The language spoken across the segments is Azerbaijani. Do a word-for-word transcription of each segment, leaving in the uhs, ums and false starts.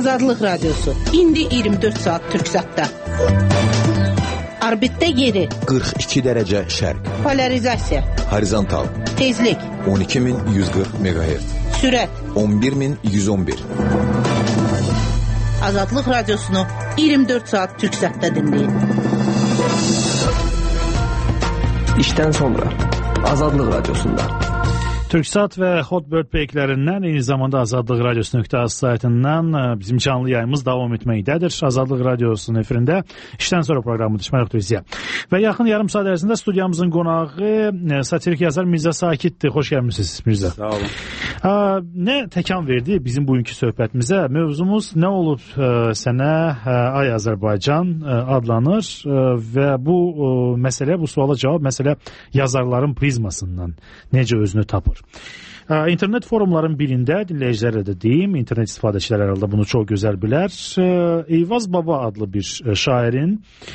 Azadlıq Radiosu. İndi iyirmi dörd saat Türksatda. Orbitdə yeri. qırx iki dərəcə şərq. Polarizasiya. Horizontal. Tezlik. on iki min yüz qırx megahertz. Sürət. on bir min yüz on bir. Azadlıq Radiosunu iyirmi dörd saat Türksatda dinləyin. İşdən sonra Azadlıq Radiosunda. Türksat və Hotbird peyklərindən, eyni zamanda Azadlıq Radiosu nöqtə az saytından bizim canlı yayımız davam etməkdədir. Azadlıq Radiosunun efirində işdən sonra proqramı düşmək üzrə. Və yaxın yarım saat ərzində studiyamızın qonağı satirik yazar Mirzə Sakitdir. Xoş gəlmisiniz Mirzə. Sağ olun. Nə təkan verdi bizim bugünkü söhbətimizə? Mövzumuz nə olub sənə Ay Azərbaycan adlanır və bu məsələ, bu suala cavab məsələ yazarların prizmasından necə özünü tapır? İnternet forumların birində, dinləyicilərə də deyim, internet istifadəçiləri herhalde bunu çox gözəl bilər. Eyvaz Baba adlı bir şairin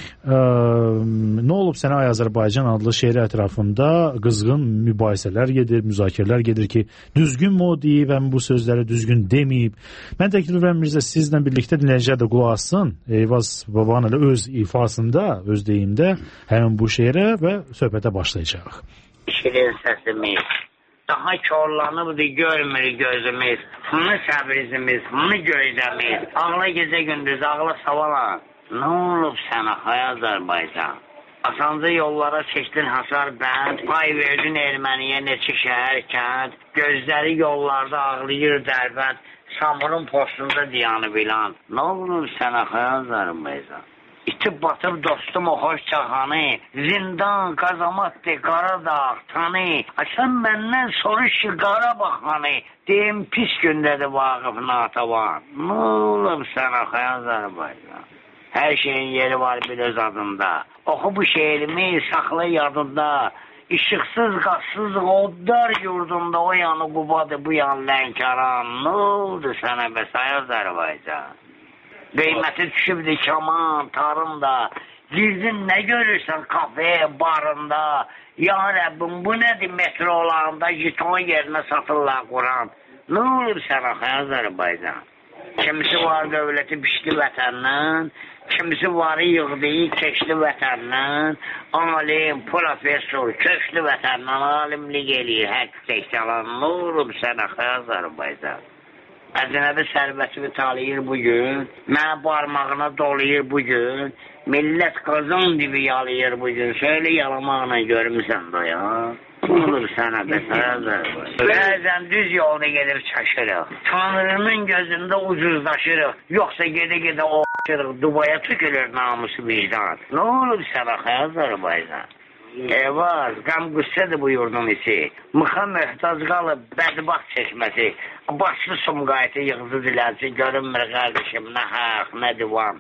Nə olub sənə Ay Azərbaycan adlı şeiri ətrafında qızğın mübahisələr gedir, müzakirələr gedir ki, düzgün mu deyib, həm bu sözləri düzgün deməyib. Mən təklif edirəm Mirzə, sizlə birlikdə dinləyicilər də qulaq assın. Eyvaz Babanın elə öz ifasında, öz deyimdə həmin bu şeirə və söhbətə başlayacağıq. Şirin səsimiz daha korlanıbdır, görmür gözümüz. Bunu səbrizimiz, bunu gözləmiz. Ağla gecə gündüz, ağla savalan. Nə olub sənə Ay Azərbaycan? Asancı yollara çəkdin hasar bənd, pay verdin erməniyə neçə şəhər kənd, gözləri yollarda ağlayır dərbənd, Samurun postunda diyanı bilan. Nə olub sənə Ay Azərbaycan? İtib batıb dostum o xoş çahanı, zindan, qazamatdı, Qaradağ, tanı. Sən məndən soruş ki, Qarabağ hanı, deyim pis gündədir Vaqif Natavan. Nə olub sənə Ay Azərbaycan? Hər şeyin yeri var bir öz adında. Oxu bu şeirimi, saxla yadında. İşıqsız, qazsız, oddar yurdunda o yanı Qubadır, bu yan Lənkəran. Nə oldu sənə bəs Ay Azərbaycan? Qiyməti düşübdü kaman, tarımda. Girdin nə görürsən kafe, barında. Ya Rəbbim, bu nədir metrolarında jiton yerinə satırlar Quran. Nə olur sənə Ay Azərbaycan? Kimisi var dövləti pişdi vətəndən, kimisi varı yığdı, keçdi vətəndən, alim, profesor, köşdü vətəndən, alimlik eləyir, həkk çəksalan. Nə olur sənə Ay Azərbaycan? Əzənəbi sərvətini talayır bugün, mənə barmağına doluyur bugün, millət qazan dibi yalayır bugün, söylə yalamağına görmüsən də ya. Olur sənə bəs Ay Azərbaycan. Bəzən düz yolda gedir çaşırıq, Tanrının gözündə ucuzlaşırıq, yoxsa gedə-gedə o a**ırıq, Dubaya tükülür namusu vicdan. Nə olur sənə Ay Azərbaycan? Eyvaz, qəm qüssədir bu yurdun içi. Mıxa möhtac qalıb bədbaxt çəkməsi. Başlı Sumqayıtı yığızı dilərci, görünmür qardeşim, nə haq, nə divan.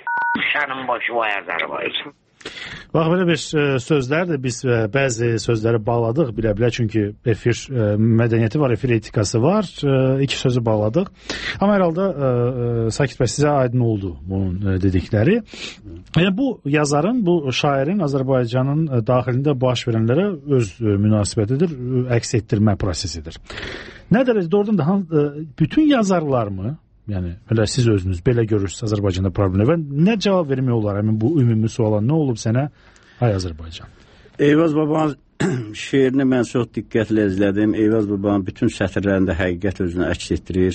Sənin başı vay Azərbaycan. Bax, belə bir sözlərdir. Biz bəzi sözləri bağladıq bilə-bilə, çünki efir mədəniyyəti var, efir etikası var. İki sözü bağladıq. Amma hər halda Sakit bəy, sizə aydın oldu bunun dedikləri. Yəni, bu yazarın, bu şairin Azərbaycanın daxilində baş verənlərə öz münasibətidir, əks etdirmə prosesidir. Nə dərəcədə oradan da bütün yazarlar mı? Yəni, elə siz özünüz belə görürsünüz Azərbaycanda problemlər və nə cavab vermək olar həmin bu ümumi suala? Nə olub sənə Ay Azərbaycan? Eyvaz Babanın şeirini mən çox diqqətlə izlədim. Eyvaz Babanın bütün sətirlərində həqiqət özünü əks etdirir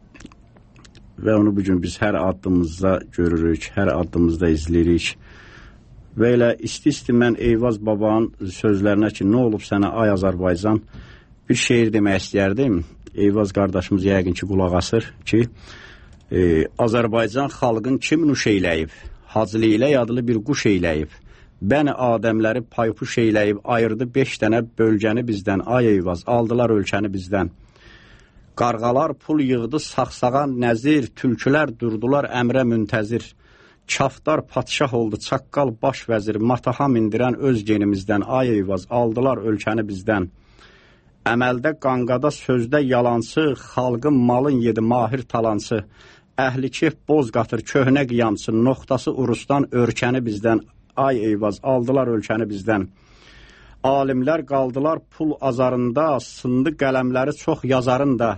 və onu bugün biz hər addımızda görürük, hər addımızda izləyirik. Və elə isti-isti mən Eyvaz Babanın sözlərinə ki, nə olub sənə Ay Azərbaycan bir şeir demək istəyərdim. Eyvaz qardaşımız yəqin ki, qulaq asır ki, e, Azərbaycan xalqın kim nuş eyləyib, Hacılı ilə yadlı bir quş eyləyib, bəni adəmləri paypuş eyləyib, ayırdı beş dənə bölgəni bizdən, ay Eyvaz, aldılar ölkəni bizdən. Qarğalar pul yığdı, saxsağan nəzir, tülkülər durdular əmrə müntəzir, kafdar padşah oldu, çaqqal baş vəzir, mataha mindirən öz genimizdən, ay Eyvaz, aldılar ölkəni bizdən. Əməldə qanqada, sözdə yalansı, xalqın malın yedi mahir talansı, əhli kef boz qatır, köhnə qiyamçı, noxtası urusdan örkəni bizdən, ay Eyvaz, aldılar ölkəni bizdən. Alimlər qaldılar pul azarında, sındı qələmləri çox yazarında,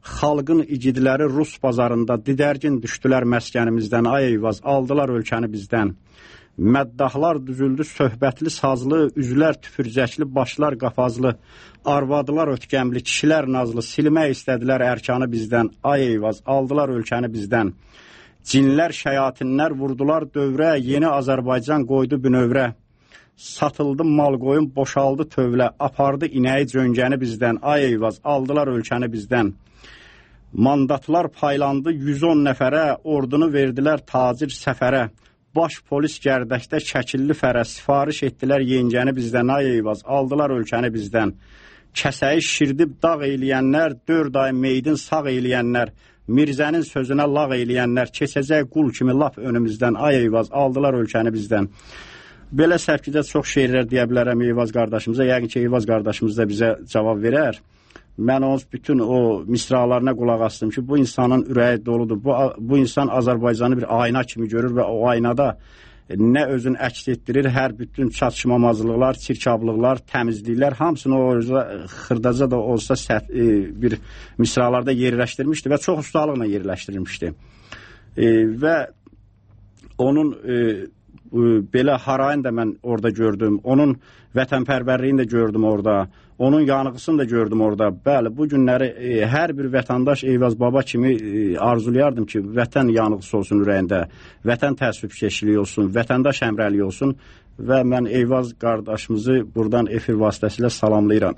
xalqın igidləri Rus bazarında didərgin düşdülər məskənimizdən, ay eyvaz, aldılar ölkəni bizdən. Məddahlar düzüldü söhbətli sazlı, üzlər tüpürcəkli, başlar qafazlı, arvadılar ötkəmli, kişilər nazlı, silmək istədilər ərkanı bizdən, ay eyvaz, aldılar ölkəni bizdən. Cinlər, şəyatinlər vurdular dövrə, yeni Azərbaycan qoydu bünövrə. Satıldı mal qoyun, boşaldı tövlə, apardı inəyi cöngəni bizdən, ay eyvaz, aldılar ölkəni bizdən. Mandatlar paylandı yüz on nəfərə, ordunu verdilər tacir səfərə. Baş polis gərdəkdə şəkilli fərə, sifariş etdilər yengəni bizdən, ay eyvaz, aldılar ölkəni bizdən. Kəsəyi şirdib dağ eyləyənlər, dörd ay meydin sağ eyləyənlər, Mirzənin sözünə lağ eyləyənlər, keçəcək qul kimi lap önümüzdən, ay eyvaz, aldılar ölkəni bizdən. Belə səvkidə çox şeirlər deyə bilərəm Eyvaz qardaşımıza, yəqin ki, Eyvaz qardaşımız da bizə cavab verər. Mən onun bütün o misralarına qulaq astım ki, bu insanın ürəyi doludur. Bu, bu insan Azərbaycanı bir ayna kimi görür və o aynada nə özünü əks etdirir, hər bütün çatışmamazlıqlar, çirkablıqlar, təmizliklər, hamısını o xırdaca da olsa sət, e, bir misralarda yerləşdirmişdi və çox ustalıqla yerləşdirilmişdi. E, və onun e, belə harayını da mən orada gördüm, onun vətənpərvərliyini də gördüm orada, onun yanğısını da gördüm orada. Bəli, bu günləri e, hər bir vətəndaş Eyvaz baba kimi e, arzulayardım ki, vətən yanğısı olsun ürəyində, vətən təəssübkeşliyi olsun, vətəndaş həmrəliyi olsun və mən Eyvaz qardaşımızı buradan efir vasitəsilə salamlayıram.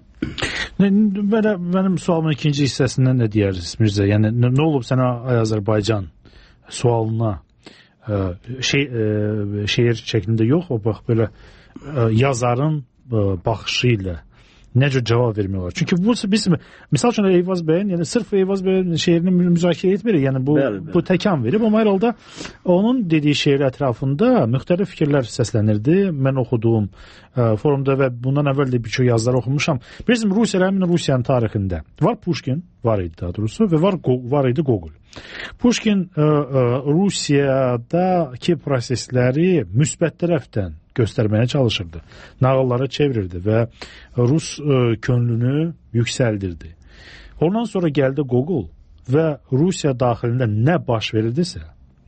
Belə mənim sualımın ikinci hissəsindən nə deyərsiniz Mirzə? Yəni nə olub sənə Ay Azərbaycan sualına şey şeir şəklində yox, o bax belə yazarın baxışı ilə necə cavab vermiyorlar. Çünki bu biz misal üçün Eyvaz bəyin, yəni sırf Eyvaz bəyin şeirini müzakirə etmirik. Yəni bu bəli, bəli. Bu təkan verib, amma hər halda onun dediyi şeir ətrafında müxtəlif fikirlər səslənirdi. Mən oxuduğum ə, forumda və bundan əvvəl də bir çox yazılar oxumuşam. Bizim Rusiya, həmin Rusiyanın tarixində var Pushkin, var idi daha doğrusu və var var idi Gogol. Pushkin ə, ə, Rusiyadakı prosesləri müsbət tərəfdən göstərməyə çalışırdı. Nağıllara çevirirdi və Rus ə, könlünü yüksəldirdi. Ondan sonra gəldi Gogol və Rusiya daxilində nə baş verirdisə,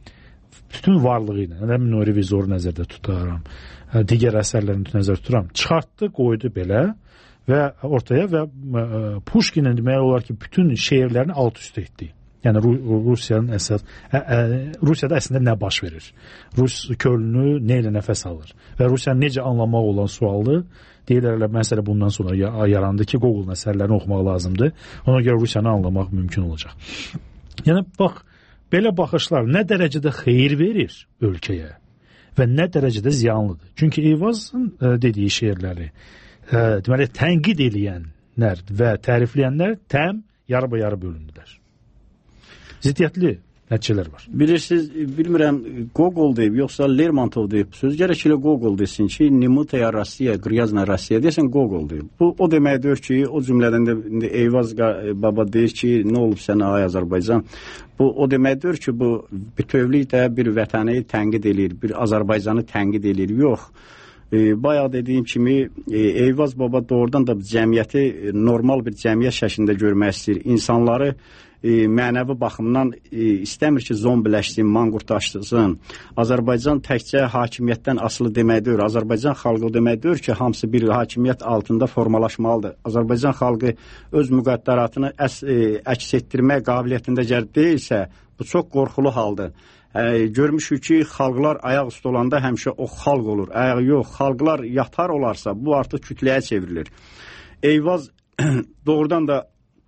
bütün varlığı ilə, həmin o revizoru nəzərdə tutaram, digər əsərlərini nəzərdə tuturam, çıxartdı, qoydu belə və ortaya və ə, Pushkinin demək olar ki, bütün şeirlərini alt üst etdi. Yəni Rusiyanın əsas ə, ə, Rusiyada əslində nə baş verir? Rus könlünü nə ilə nəfəs alır? Və Rusiyanı necə anlamaq olan sualı deyirlər, məsələ bundan sonra yarandı ki, Gogol'un əsərlərini oxumaq lazımdır. Ona görə Rusiyanı anlamaq mümkün olacaq. Yəni bax, belə baxışlar nə dərəcədə xeyir verir ölkəyə və nə dərəcədə ziyanlıdır. Çünki Eyvazın ə, dediyi şeirləri ə, deməli tənqid edənlər və tərifləyənlər təm yarı-yarı bölündülər. Ziddiyyətli nəticələr var. Bilirsiniz, bilmirəm Gogol deyib, yoxsa Lermontov deyib. Söz gərək ilə Gogol desin ki, Nimutaya Rusiya, Gryazna Rusiya desən Gogol deyib. Bu o deməkdir ki, o cümlədən də Eyvaz baba deyir ki, nə olub sənə ay Azərbaycan? Bu o deməkdir ki, bu bütövlükdə bir vətəni tənqid eləyir, bir Azərbaycanı tənqid eləyir. Yox. E, bayaq dediyim kimi e, Eyvaz baba doğrudan da cəmiyyəti normal bir cəmiyyət şəklində görmək istəyir. İnsanları e, mənəvi baxımdan e, istəmir ki, zombiləşsin, manqurtlaşdırsın. Azərbaycan təkcə hakimiyyətdən asılı deməkdir. Azərbaycan xalqı deməkdir ki, hamısı bir hakimiyyət altında formalaşmalıdır. Azərbaycan xalqı öz müqəddəratını əs, e, əks etdirmək qabiliyyətində gəl deyilsə, bu çox qorxulu haldır. Ə, görmüşük ki, xalqlar ayaq üstü olanda həmişə o xalq olur. Əgər yox, xalqlar yatar olarsa, bu artıq kütləyə çevrilir. Eyvaz doğrudan da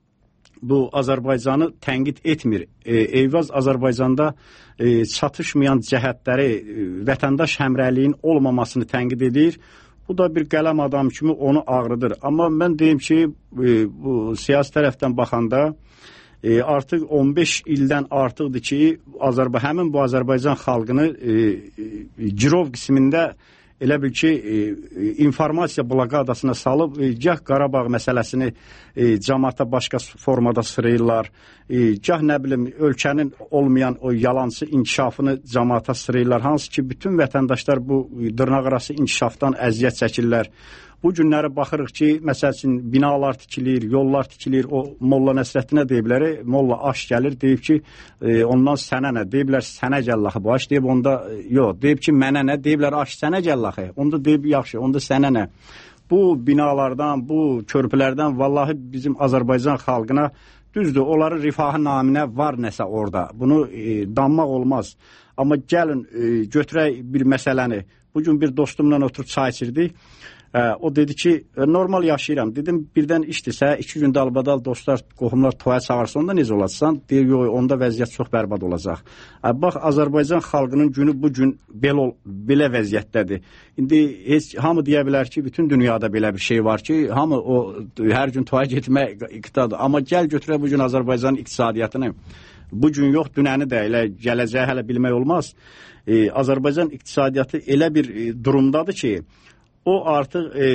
bu Azərbaycanı tənqid etmir. E, Eyvaz Azərbaycanda e, çatışmayan cəhətləri, e, vətəndaş həmrəliyin olmamasını tənqid edir. Bu da bir qələm adam kimi onu ağrıdır. Amma mən deyim ki, e, bu siyasi tərəfdən baxanda E, artıq on beş ildən artıqdır ki, Azərba, həmin bu Azərbaycan xalqını e, e, girov qismində elə bil ki, e, informasiya blokadasına salıb, e, gah Qarabağ məsələsini e, cəmaata başqa formada sırayırlar, e, gah nə bilim, ölkənin olmayan o yalançı inkişafını cəmaata sırayırlar, hansı ki, bütün vətəndaşlar bu dırnaq arası inkişafdan əziyyət çəkirlər. Bu günləri baxırıq ki, məsəl üçün binalar tikilir, yollar tikilir. O Molla Nəsrəddinə deyiblər, Molla Aş gəlir, deyib ki, e, ondan sənə nə? Deyiblər, sənə gəllaxı bu Aş, deyib onda, e, yox, deyib ki, mənə nə? Deyiblər, Aş sənə gəllaxı. Onda deyib, yaxşı, onda sənə nə? Bu binalardan, bu körpülərdən vallahi bizim Azərbaycan xalqına düzdür, onların rifahı naminə var nəsə orada. Bunu e, danmaq olmaz. Amma gəlin, e, götürək bir məsələni. Bugün bir dostumla oturub çay içirdik. E, o dedi ki, normal yaşayıram. Dedim, birdən işdirsə, iki gün dalbadal dostlar, qohumlar toya çağırsa, onda necə olacaqsan? Deyir, yox, onda vəziyyət çox bərbad olacaq. E, bax, Azərbaycan xalqının günü bugün belə, belə vəziyyətdədir. İndi heç, hamı deyə bilər ki, bütün dünyada belə bir şey var ki, hamı o hər gün toya getmək iqtidadır. Amma gəl götürək bugün Azərbaycanın iqtisadiyyatını. Bu gün yox, dünəni də elə gələcəyi hələ bilmək olmaz. Ee, Azərbaycan iqtisadiyyatı elə bir e, durumdadır ki, o artıq e,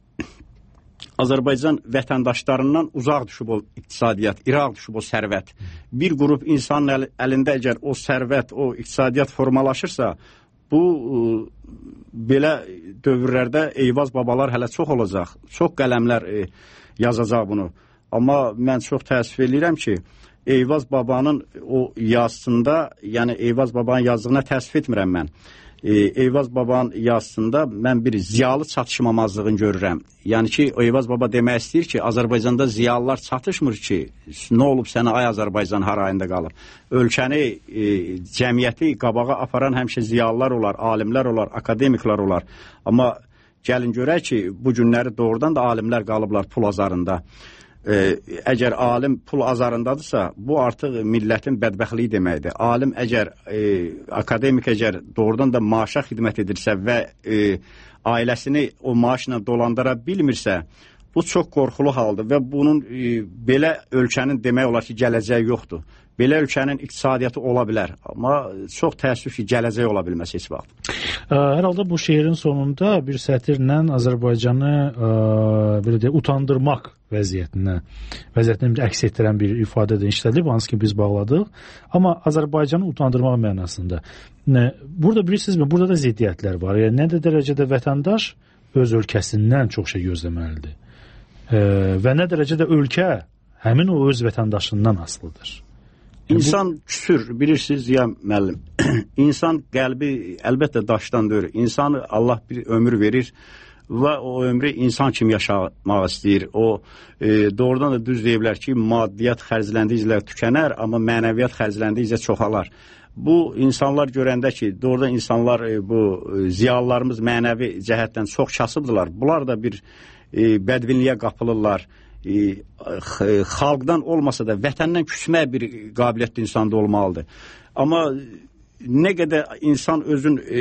Azərbaycan vətəndaşlarından uzaq düşüb o iqtisadiyyat, iraq düşüb o sərvət. Bir qrup insanın əl, əlində əgər o sərvət, o iqtisadiyyat formalaşırsa, bu e, belə dövrlərdə Eyvaz babalar hələ çox olacaq. Çox qələmlər e, yazacaq bunu. Amma mən çox təəssüf edirəm ki, Eyvaz babanın o yazısında, yəni Eyvaz babanın yazdığına təəssüf etmirəm mən. E, Eyvaz babanın yazısında mən bir ziyalı çatışmamazlığını görürəm. Yəni ki, Eyvaz baba demək istəyir ki, Azərbaycanda ziyalılar çatışmır ki, nə olub sənə ay Azərbaycan harayında qalıb. Ölkəni, e, cəmiyyəti qabağa aparan həmişə ziyalılar olar, alimlər olar, akademiklər olar. Amma gəlin görək ki, bu günləri doğrudan da alimlər qalıblar pul azarında. Ee, əgər alim pul azarındadırsa, bu artıq millətin bədbəxtliyi deməkdir. Alim əgər, e, akademik əgər doğrudan da maaşa xidmət edirsə və e, ailəsini o maaşla dolandıra bilmirsə, bu çox qorxulu haldır və bunun e, belə ölkənin demək olar ki, gələcəyi yoxdur. Belə ölkənin iqtisadiyyatı ola bilər, amma çox təəssüf ki, gələcək ola bilməz heç vaxt. Hər halda bu şeirin sonunda bir sətirlə Azərbaycanı ə, belə deyək, utandırmaq vəziyyətinə, vəziyyətini bir əks etdirən bir ifadə də işlədilib, hansı ki biz bağladıq. Amma Azərbaycanı utandırmaq mənasında. Burada bilirsinizmi, burada da ziddiyyətlər var. Yəni, nə də dərəcədə vətəndaş öz ölkəsindən çox şey gözləməlidir. E, və nə dərəcədə ölkə həmin o öz vətəndaşından asılıdır. İnsan küsür, bilirsiniz ya müəllim. İnsan qəlbi əlbəttə daşdan deyil. İnsanı Allah bir ömür verir və o ömrü insan kimi yaşamaq istəyir. O e, doğrudan da düz deyiblər ki, maddiyyat xərcləndikcə tükənər, amma mənəviyyat xərcləndikcə çoxalar. Bu insanlar görəndə ki, doğrudan insanlar e, bu e, ziyalılarımız mənəvi cəhətdən çox kasıbdırlar. Bunlar da bir e, bədvinliyə qapılırlar. E, xalqdan olmasa da vətəndən küsmək bir qabiliyyətli insanda olmalıdır. Amma nə qədər insan özün e,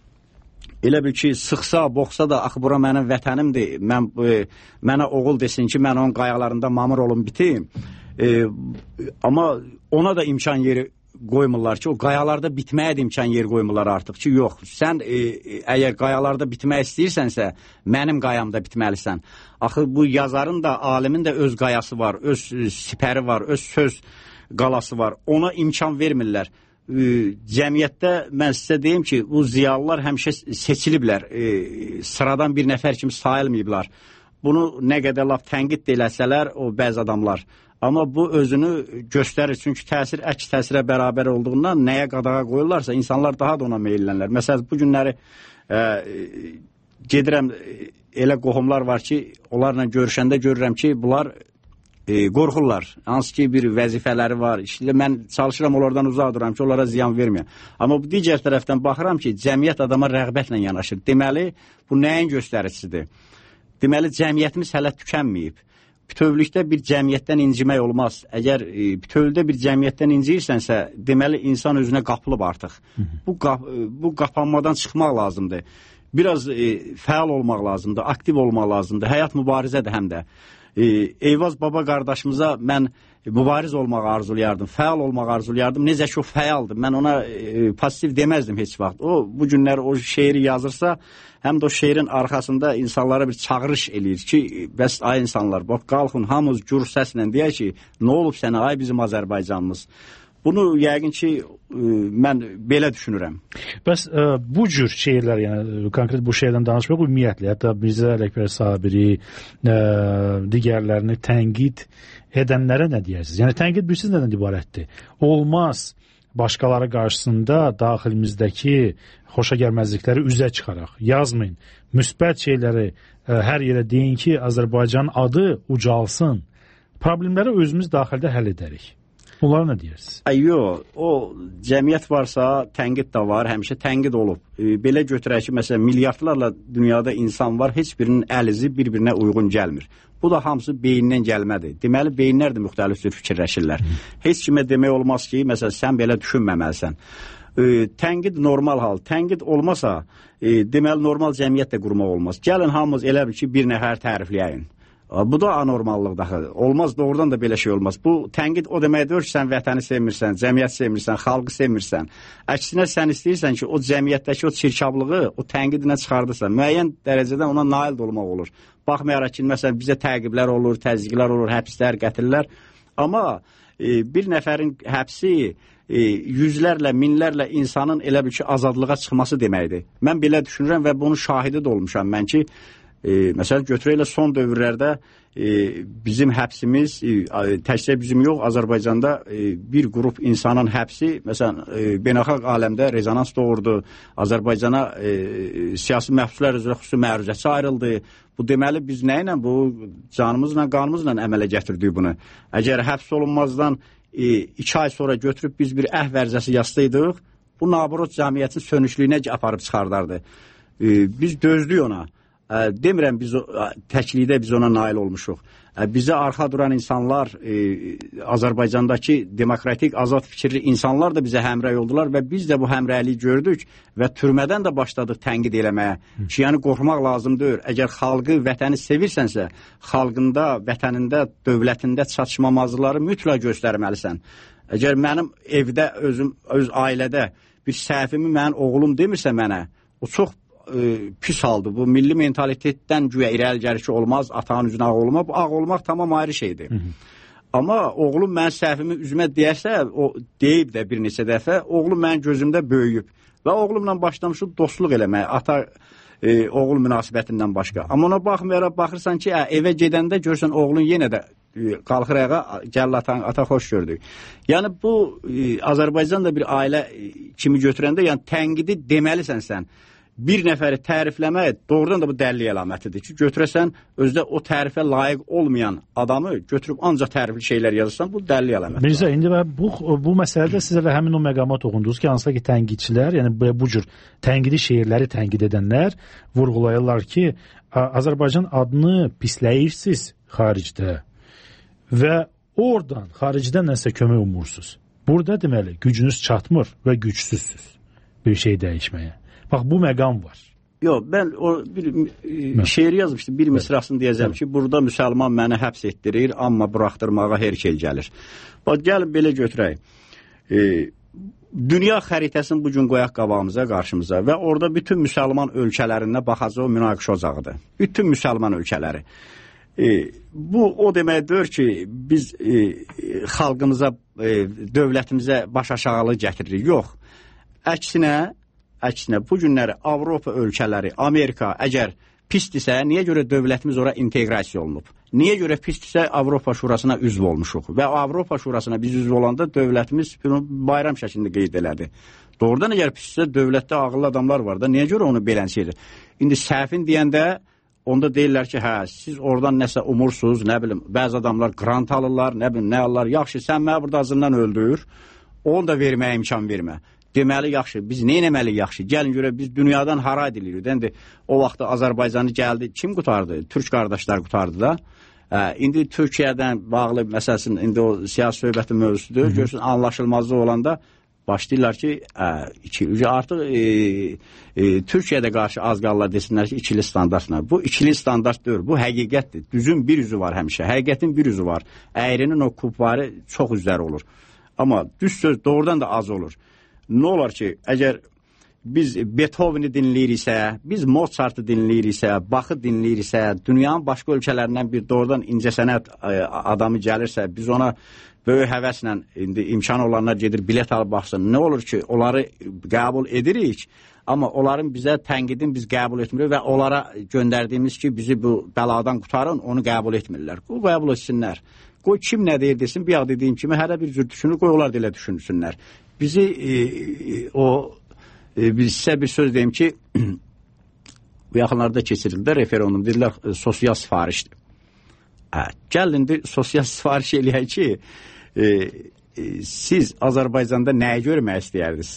elə bil ki, sıxsa, boxsa da axı bura mənim vətənimdir. Mən, e, mənə oğul desin ki, mən onun qayalarında mamır olum biteyim. E, amma ona da imkan yeri qoymurlar ki, o qayalarda bitməyə də imkan yer qoymurlar artıq ki, yox, sən e, əgər qayalarda bitmək istəyirsənsə, mənim qayamda bitməlisən. Axı bu yazarın da, alimin də öz qayası var, öz sipəri var, öz söz qalası var. Ona imkan vermirlər. E, cəmiyyətdə mən sizə deyim ki, bu ziyalılar həmişə seçiliblər. E, sıradan bir nəfər kimi sayılmayıblar. Bunu nə qədər laf tənqid də eləsələr, o bəzi adamlar. Amma bu özünü göstərir. Çünki təsir əks təsirə bərabər olduğundan nəyə qadağa qoyurlarsa, insanlar daha da ona meyillənlər. Məsələn, bu günləri e, gedirəm, elə qohumlar var ki, onlarla görüşəndə görürəm ki, bunlar e, qorxurlar. Hansı ki, bir vəzifələri var. İşte mən çalışıram, onlardan uzaq duram ki, onlara ziyan verməyəm. Amma bu digər tərəfdən baxıram ki, cəmiyyət adama rəğbətlə yanaşır. Deməli, bu nəyin göstəricisidir? Deməli, cəmiyyətimiz hələ tükənməyib. Bütövlükdə bir cəmiyyətdən incimək olmaz. Əgər e, bütövlükdə bir cəmiyyətdən inciyirsənsə, deməli insan özünə qapılıb artıq. Hı -hı. Bu, qap, bu qapanmadan çıxmaq lazımdır. Biraz e, fəal olmaq lazımdır, aktiv olmaq lazımdır. Həyat mübarizədir həm də. E, Eyvaz baba qardaşımıza mən mübariz olmağı arzulayardım, fəal olmağı arzulayardım. Necə ki o fəaldır. Mən ona e, pasiv deməzdim heç vaxt. O bu günlər o şeiri yazırsa, həm də o şeirin arxasında insanlara bir çağırış eləyir ki, bəs ay insanlar, bax qalxın, hamımız gür səslə deyək ki, nə olub sənə ay bizim Azərbaycanımız. Bunu yəqin ki ə, mən belə düşünürəm. Bəs ə, bu cür şeylər, yəni konkret bu şeydən danışmaq ümumiyyətlə, hətta Mirzə Ələkbər Sabiri, ə, digərlərini tənqid edənlərə nə deyərsiniz? Yəni tənqid bilirsiniz nədən ibarətdir? Olmaz başqaları qarşısında daxilimizdəki xoşagəlməzlikləri üzə çıxaraq yazmayın. Müsbət şeyləri ə, hər yerə deyin ki, Azərbaycanın adı ucalsın. Problemləri özümüz daxildə həll edərik. Bunlara nə deyirsiniz? Yox, o cəmiyyət varsa tənqid də var, həmişə tənqid olub. E, belə götürək ki, məsələn, milyardlarla dünyada insan var, heç birinin əlizi bir-birinə uyğun gəlmir. Bu da hamısı beynindən gəlmədir. Deməli, beyinlər də müxtəlif cür fikirləşirlər. Heç kimə demək olmaz ki, məsələn, sən belə düşünməməlisən. E, tənqid normal hal. Tənqid olmasa, e, deməli, normal cəmiyyət də qurmaq olmaz. Gəlin hamımız elə bil ki, bir nəfər tərifləyin. Bu da anormallıq daxil. Olmaz, doğrudan da belə şey olmaz. Bu tənqid o deməkdir ki, sən vətəni sevmirsən, cəmiyyət sevmirsən, xalqı sevmirsən. Əksinə sən istəyirsən ki, o cəmiyyətdəki o çirkablığı o tənqidlə çıxardırsan. Müəyyən dərəcədə ona nail olmaq olur. Baxmayaraq ki, məsələn, bizə təqiblər olur, təzyiqlər olur, həbslər, qətillər. Amma e, bir nəfərin həbsi e, yüzlərlə, minlərlə insanın elə bir ki, azadlığa çıxması deməkdir. Mən belə düşünürəm və bunun şahidi də olmuşam mən ki, E, məsələn, götürəklə son dövrlərdə e, bizim həbsimiz, e, təkcə bizim yox, Azərbaycanda e, bir qrup insanın həbsi, məsələn, e, beynəlxalq aləmdə rezonans doğurdu, Azərbaycana e, siyasi məhbuslar üzrə xüsusi məruzəçi ayrıldı. Bu deməli, biz nə ilə, bu canımızla, qanımızla əmələ gətirdik bunu. Əgər həbs olunmazdan e, iki ay sonra götürüb biz bir əhv vərzəsi yazsaydıq, bu naburot cəmiyyətin sönüşlüyünə aparıb çıxardardı. E, biz dözdük ona. Demirəm, biz təklikdə biz ona nail olmuşuq. Bizə arxa duran insanlar, e, Azərbaycandakı demokratik, azad fikirli insanlar da bizə həmrəy oldular və biz də bu həmrəyliyi gördük və türmədən də başladıq tənqid eləməyə. Ki, yəni qorxmaq lazımdır. Əgər xalqı, vətəni sevirsənsə, xalqında, vətənində, dövlətində çatışmamazlıqları mütləq göstərməlisən. Əgər mənim evdə, özüm, öz ailədə bir səhvimi mənim oğlum demirsə mənə, o çox E, pis haldır. Bu milli mentalitetdən güya irəli gəlir ki, olmaz, atağın üzünə ağ olmaq. Bu ağ olmaq tamam ayrı şeydir. Hı -hı. Amma oğlum mən səhvimi üzümə deyərsə, o deyib də bir neçə dəfə, oğlum mənim gözümdə böyüyüb. Və oğlumla başlamışıq dostluq eləməyə, ata e, oğul münasibətindən başqa. Amma ona baxmayaraq baxırsan ki, ə, evə gedəndə görsən oğlun yenə də e, qalxır ayağa, gəl atan, ata xoş gördük. Yəni bu e, Azərbaycanda bir ailə e, kimi götürəndə, yəni tənqidi deməlisən sən. Bir nəfəri tərifləmək doğrudan da bu dəllik əlamətidir ki, götürəsən özdə o tərifə layiq olmayan adamı götürüb ancaq tərifli şeylər yazırsan, bu dəllik əlamətidir. Mirzə, indi bu, bu məsələdə sizə və həmin o məqama toxundunuz ki, hansısa ki, tənqidçilər, yəni bu, bu cür tənqidi şeirləri tənqid edənlər vurğulayırlar ki, Azərbaycan adını pisləyirsiniz xaricdə və oradan, xaricdən nəsə kömək umursunuz. Burada deməli, gücünüz çatmır və gücsüzsüz bir şey dəyişməyə. Bax, bu məqam var. Yox, mən o bir e, şeir yazmışdım, bir misrasını deyəcəm ki, burada müsəlman məni həbs etdirir, amma buraxdırmağa hər şey gəlir. Bax, gəlin belə götürək. E, dünya xəritəsini bugün qoyaq qabağımıza, qarşımıza və orada bütün müsəlman ölkələrinə baxacaq, münaqişə ocağıdır. Bütün müsəlman ölkələri. E, bu o deməkdir ki, biz e, xalqımıza, e, dövlətimizə baş aşağılı gətiririk. Yox, əksinə, Əksinə, bu günləri Avropa ölkələri, Amerika əgər pisdirsə, niyə görə dövlətimiz ora inteqrasiya olunub? Niyə görə pisdirsə, Avropa Şurasına üzv olmuşuq və Avropa Şurasına biz üzv olanda dövlətimiz bayram şəklində qeyd elədi. Doğrudan əgər pisdirsə, dövlətdə ağıllı adamlar var da, niyə görə onu belənçi edir? İndi səhvin deyəndə, onda deyirlər ki, hə, siz oradan nəsə umursunuz, nə bilim, bəzi adamlar grant alırlar, nə bilim, nə alırlar, yaxşı, sən mənə burada azından öldür, onu da verməyə imkan vermə. Deməli, yaxşı, biz nə eləməli yaxşı? Gəlin görə, biz dünyadan hara edilir. İndi o vaxtda Azərbaycanı gəldi, kim qutardı? Türk qardaşlar qutardı da. Ə, indi Türkiyədən bağlı məsələsinin, indi o siyasi söhbətin mövzusudur. Görsün, anlaşılmazlığı olanda başlayırlar ki, ə, iki, artıq e, e, Türkiyədə qarşı az qalırlar desinlər ki, ikili standartla. Bu ikili standart deyil, bu həqiqətdir. Düzün bir üzü var həmişə, həqiqətin bir üzü var. Əyrinin o kubvarı çox üzləri olur. Amma düz söz doğrudan da az olur. Nə olar ki, əgər biz Beethoven'i dinləyiriksə, biz Mozart'ı dinləyiriksə, Bach'ı dinləyiriksə, dünyanın başqa ölkələrindən bir doğrudan incəsənət adamı gəlirsə, biz ona böyük həvəslə indi imkan olanlar gedir bilet alıb baxsın. Nə olur ki, onları qəbul edirik, amma onların bizə tənqidini biz qəbul etmirik və onlara göndərdiyimiz ki, bizi bu bəladan qutarın, onu qəbul etmirlər. Bu qəbul etsinlər. Qoy kim nə deyir desin, bir yağ dediyim kimi hərə bir cür düşünür, qoy onlar da elə düşünsünlər. Bizi e, o e, biz sizə bir söz deyim ki, bu yaxınlarda keçirildi referendum, dedilər e, sosial sifarişdir. Hə, gəlin indi sosial sifariş eləyək ki, e, e, siz Azərbaycanda nəyə görmək istəyərdiniz?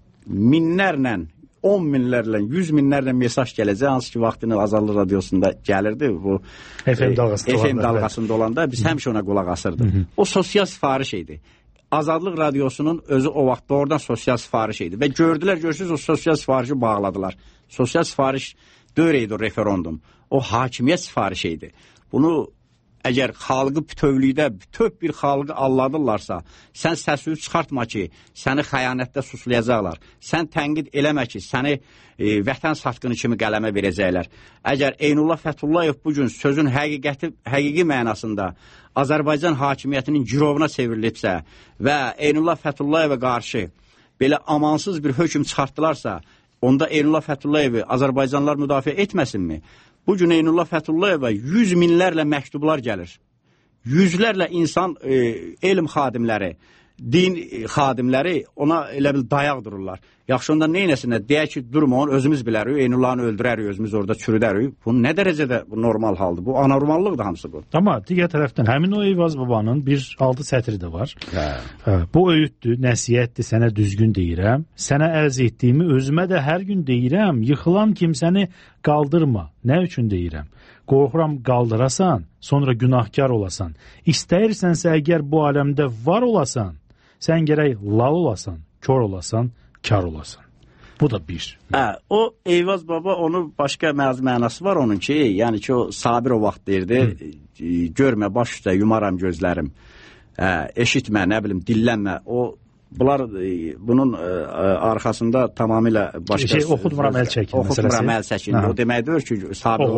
Minlərlə, on minlərlə, yüz minlərlə mesaj gələcək, hansı ki vaxtını Azadlıq Radiosunda gəlirdi. Bu F M dalğasında, F M dalğasında olanda biz həmişə ona qulaq asırdıq. O sosial sifariş idi. Azadlıq Radiosunun özü o vaxt doğrudan sosial sifariş idi və gördülər, görürsünüz, o sosial sifarişi bağladılar. Sosial sifariş deyil idi o referendum. O hakimiyyət sifarişi idi. Bunu əgər xalqı bütövlükdə, bütöv bir xalqı alladırlarsa, sən səsini çıxartma ki, səni xəyanətdə suslayacaqlar. Sən tənqid eləmə ki, səni e, vətən satqını kimi qələmə verəcəklər. Əgər Eynullah Fəthullayev bugün sözün həqiqəti, həqiqi mənasında Azərbaycan hakimiyyətinin girovuna çevrilibsə və Eynullah Fəthullayevə qarşı belə amansız bir hökm çıxartdılarsa, onda Eynullah Fəthullayevi Azərbaycanlılar müdafiə etməsinmi? Bugün Eynullah Fətullayeva yüz minlərlə məktublar gəlir. Yüzlərlə insan, e, elm xadimləri, din xadimləri ona elə bil dayaq dururlar. Yaxşı, ondan neynəsinlər? Deyək ki, durma onu, özümüz bilərik, Eynullahını öldürərik, özümüz orada çürüdərik. Bu nə dərəcədə bu normal haldır? Bu anormallıqdır hamısı bu. Amma digər tərəfdən həmin o Eyvaz babanın bir altı sətri də var. Hə. Hə, bu öyüddür, nəsiyyətdir, sənə düzgün deyirəm. Sənə ərz etdiyimi özümə də hər gün deyirəm. Yıxılan kimsəni qaldırma. Nə üçün deyirəm? Qorxuram qaldırasan, sonra günahkar olasan. İstəyirsənsə əgər bu aləmdə var olasan, sən gərək lal olasan, kör olasan, kar olasan. Bu da bir. Hə, o Eyvaz baba, onun başqa mənası var onun ki, yəni ki, o Sabir o vaxt deyirdi, görmə baş üstə yumaram gözlərim, hə, eşitmə, nə bilim, dillənmə. O bunlar bunun arxasında tamamilə başqa şey, oxutmuram əl çəkin məsələsi. Oxutmuram əl çəkin. O deməkdir ki, Sabir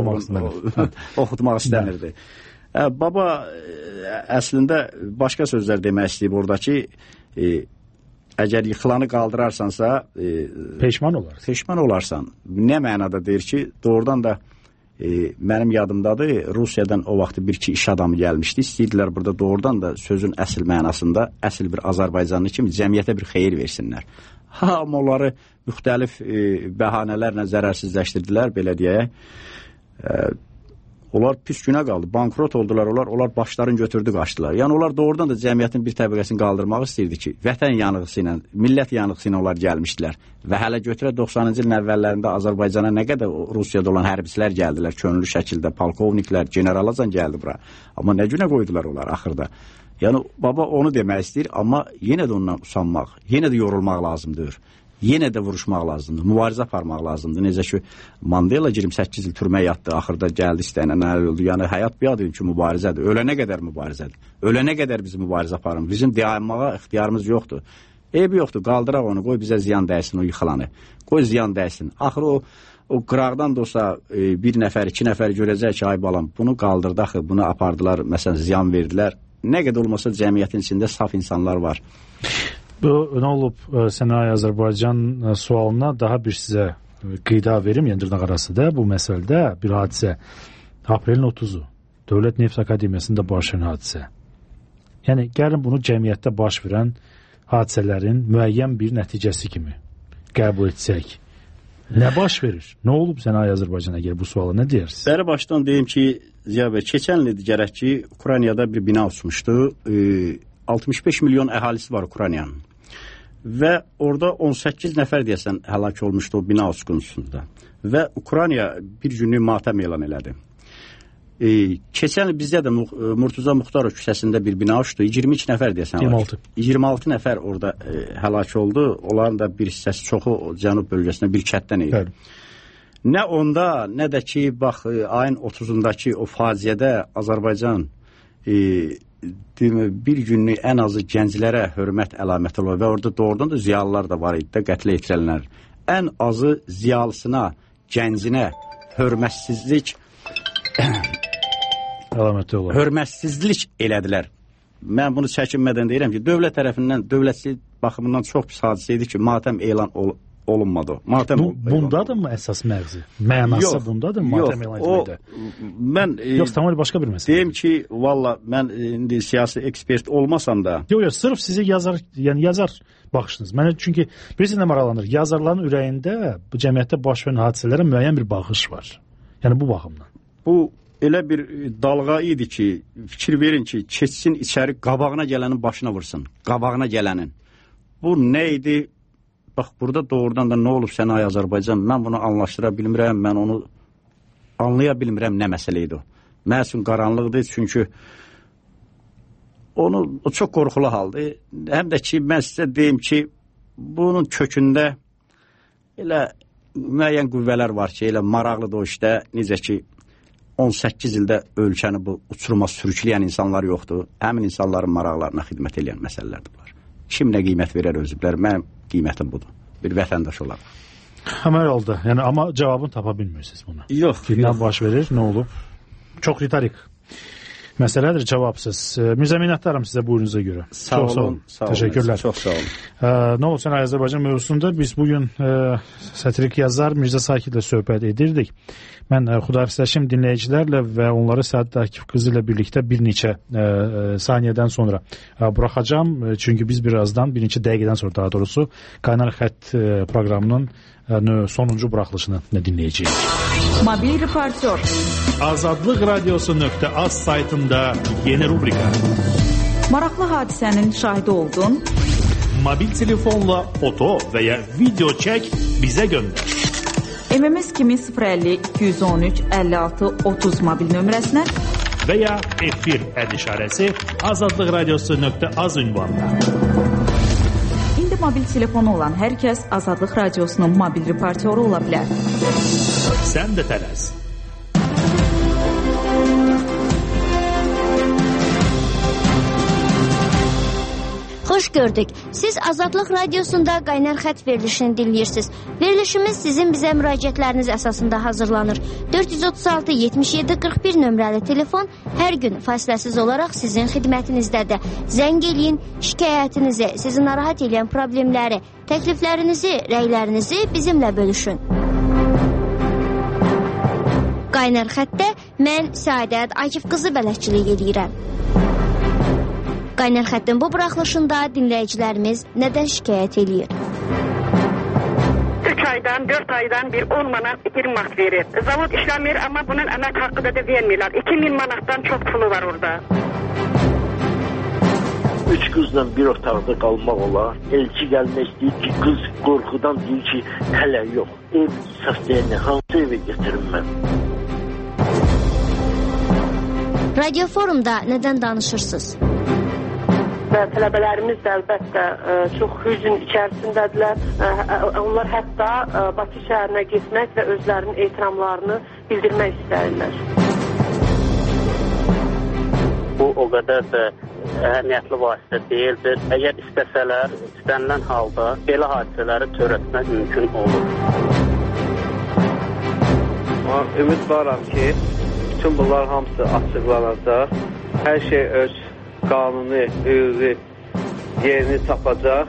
oxutmaq istəmirdi. Baba əslində başqa sözlər demək istəyib oradakı, əgər yıxılanı qaldırarsansa e, peşman olarsan. Peşman olarsan. Nə mənada deyir ki, doğrudan da e, mənim yadımdadır, Rusiyadan o vaxt bir-iki iş adamı gəlmişdi. İstəyirdilər burada doğrudan da sözün əsl mənasında, əsl bir Azərbaycanlı kimi cəmiyyətə bir xeyir versinlər. Ha, amma onları müxtəlif e, bəhanələrlə zərərsizləşdirdilər, belə deyək. E, Onlar pis günə qaldı, bankrot oldular, onlar, onlar başlarını götürdü, qaçdılar. Yəni, onlar doğrudan da cəmiyyətin bir təbəqəsini qaldırmaq istəyirdi ki, vətən yanıqısı ilə, millət yanıqısı ilə onlar gəlmişdilər. Və hələ götürə doxsanıncı ilin əvvəllərində Azərbaycana nə qədər Rusiyada olan hərbçilər gəldilər, könüllü şəkildə, polkovniklər, generalacan gəldi bura. Amma nə günə qoydular onlar axırda? Yəni, baba onu demək istəyir, amma yenə də ondan usanmaq, yenə də yorulmaq lazımdır. Yenə də vuruşmaq lazımdır, mübarizə aparmaq lazımdır. Necə ki, Mandela iyirmi səkkiz il türməyə yatdı, axırda gəldi istəyənə nələr oldu. Yəni, həyat bir adı ki, mübarizədir. Ölənə qədər mübarizədir. Ölənə qədər biz mübarizə aparın. Bizim dayanmağa ixtiyarımız yoxdur. Eybi yoxdur, qaldıraq onu, qoy bizə ziyan dəysin o yıxılanı. Qoy ziyan dəysin. Axır o, o qıraqdan da olsa e, bir nəfər, iki nəfər görəcək ki, ay balam, bunu qaldırdı axı, bunu apardılar, məsələn, ziyan verdilər. Nə qədər olmasa cəmiyyətin içində saf insanlar var. Bu nə olub Sənaye Azərbaycan sualına daha bir sizə qeyda verim, yəni dırnaq arası da bu məsələdə bir hadisə. Aprelin otuzu Dövlət Neft Akademiyasında baş verən hadisə. Yəni gəlin bunu cəmiyyətdə baş verən hadisələrin müəyyən bir nəticəsi kimi qəbul etsək. Nə baş verir? Nə olub Sənaye Azərbaycan əgər bu suala nə deyirsiniz? Bəri başdan deyim ki, Ziya bəy, keçən ildir gərək ki, Ukraynada bir bina uçmuşdu. E, altmış beş milyon əhalisi var Ukraynanın. Və orada on səkkiz nəfər deyəsən həlak olmuşdu o bina uçqunçusunda. Və Ukrayna bir günlük matəm elan elədi. E, keçən il bizdə də Murtuza Muxtarov küçəsində bir bina uçdu. iyirmi iki nəfər deyəsən. iyirmi altı. iyirmi altı nəfər orada e, həlak oldu. Onların da bir hissəsi çoxu cənub bölgəsində bir kətdən idi. Bəli. Nə onda, nə də ki, bax, ayın otuzundakı o faciədə Azərbaycan e, bir günlük ən azı gənclərə hörmət əlaməti olur və orada doğrudan da ziyalılar da var idi də, qətlə yetirilənlər. ən azı ziyalısına, gəncinə hörmətsizlik əlaməti olar. Hörmətsizlik elədilər. Mən bunu çəkinmədən deyirəm ki, dövlət tərəfindən, dövlətçilik baxımından çox pis hadisə idi ki, matəm elan ol olunmadı. Matəm Bu, bundadır mı əsas məğzi? Mənası yox, bundadır mı matəm elan etməkdə? Mən yox, tamamilə başqa bir məsələ. Deyim ki, valla mən indi siyasi ekspert olmasam da. Yox, yox, sırf sizi yazar, yəni yazar baxışınız. Mənə çünki birisi nə maraqlanır? Yazarların ürəyində bu cəmiyyətdə baş verən hadisələrə müəyyən bir baxış var. Yəni bu baxımdan. Bu elə bir dalğa idi ki, fikir verin ki, keçsin içəri, qabağına gələnin başına vursun. Qabağına gələnin. Bu nə idi? Bax, burada doğrudan da nə olub sənə ay Azərbaycan? Mən bunu anlaşdıra bilmirəm, mən onu anlaya bilmirəm nə məsələ idi o. Mən üçün qaranlıqdır, çünki onu o çox qorxulu haldır. Həm də ki, mən sizə deyim ki, bunun kökündə elə müəyyən qüvvələr var ki, elə maraqlıdır o işdə, necə ki, on səkkiz ildə ölkəni bu uçuruma sürükləyən insanlar yoxdur. Həmin insanların maraqlarına xidmət edən məsələlərdir bunlar. Kim nə qiymət verər özü bilər, mənim qiymətim budur. Bir vətəndaş olaraq. Həmər oldu. Yəni, amma cavabını tapa bilmirsiniz buna. Yox. Kimdən baş verir, nə olub? Çox ritorik məsələdir, cavabsız. Mirzə minnətdaram sizə buyurunuza görə. Sağ olun. Çox sağ olun. Sağ olun. Təşəkkürlər. Çox sağ olun. Ə, nə olub sən Azərbaycan mövzusunda biz bugün ə, satirik yazar Mirzə Sakitlə söhbət edirdik. Mən ə, xudafizləşim dinləyicilərlə və onları Səadət Akif qızı ilə birlikdə bir neçə ə, saniyədən sonra ə, buraxacağım. Çünki biz birazdan, bir neçə dəqiqədən sonra daha doğrusu Qaynar Xətt ə, proqramının ə, sonuncu buraxılışını dinləyəcəyik. Mobil reportör. Azadlıq Radiosu nöqtə az saytında yeni rubrika. Maraqlı hadisənin şahidi oldun. Mobil telefonla foto və ya video çək bizə göndər. M M S kimi sıfır əlli iki yüz on üç əlli altı otuz mobil nömrəsinə və ya efir əd işarəsi Azadlıq Radiosu nöqtə az ünvanına. İndi mobil telefonu olan hər kəs Azadlıq Radiosunun mobil reportyoru ola bilər. Sən də tələs. Xoş gördük. Siz Azadlıq Radiosunda Qaynar Xətt verilişini dinləyirsiniz. Verilişimiz sizin bizə müraciətləriniz əsasında hazırlanır. dörd yüz otuz altı yetmiş yeddi qırx bir nömrəli telefon hər gün fasiləsiz olaraq sizin xidmətinizdədir. Zəng eləyin, şikayətinizi, sizi narahat edən problemləri, təkliflərinizi, rəylərinizi bizimlə bölüşün. Qaynar Xəttdə mən Səadət Akif qızı bələdçilik edirəm. Qaynar Xəttin bu buraxılışında dinləyicilərimiz nədən şikayət eləyir? üç aydan, dörd aydan bir on manat, iyirmi manat verir. Zavod işləmir, amma bunun əmək haqqı da vermirlər. iki min manatdan çox pulu var orada. Üç qızla bir otaqda qalmaq olar. Elçi gəlmək istəyir ki, qız qorxudan deyir ki, hələ yox. Ev səsləyəni hansı evə getirim mən? Radio Forumda nədən danışırsınız? Tələbələrimiz də əlbəttə çox hüzün içərisindədirlər. Onlar hətta Bakı şəhərinə getmək və özlərinin etiramlarını bildirmək istəyirlər. Bu o qədər də əhəmiyyətli vasitə deyildir. Əgər istəsələr, istənilən halda belə hadisələri törətmək mümkün olur. Ümid varam ki, bütün bunlar hamısı açıqlanacaq. Hər şey öz qanuni, hüquqi yerini tapacaq.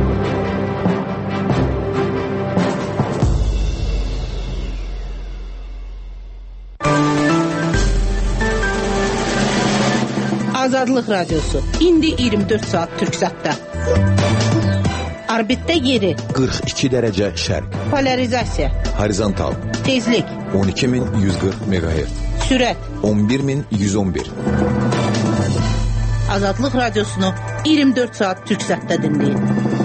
Azadlıq Radiosu. İndi iyirmi dörd saat Türksatda. Orbitdə yeri. qırx iki dərəcə şərq. Polarizasiya. Horizontal. Tezlik. on iki min yüz qırx meqahertz. Sürət. on bir min yüz on bir. Azadlıq Radiosunu iyirmi dörd saat Türksatda dinləyin.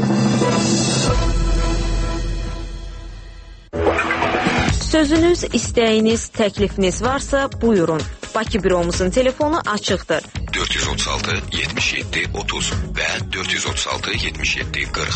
Sözünüz, istəyiniz, təklifiniz varsa buyurun. Bakı büromuzun telefonu açıqdır. dörd yüz otuz altı yetmiş yeddi otuz və dörd yüz otuz altı yetmiş yeddi qırx.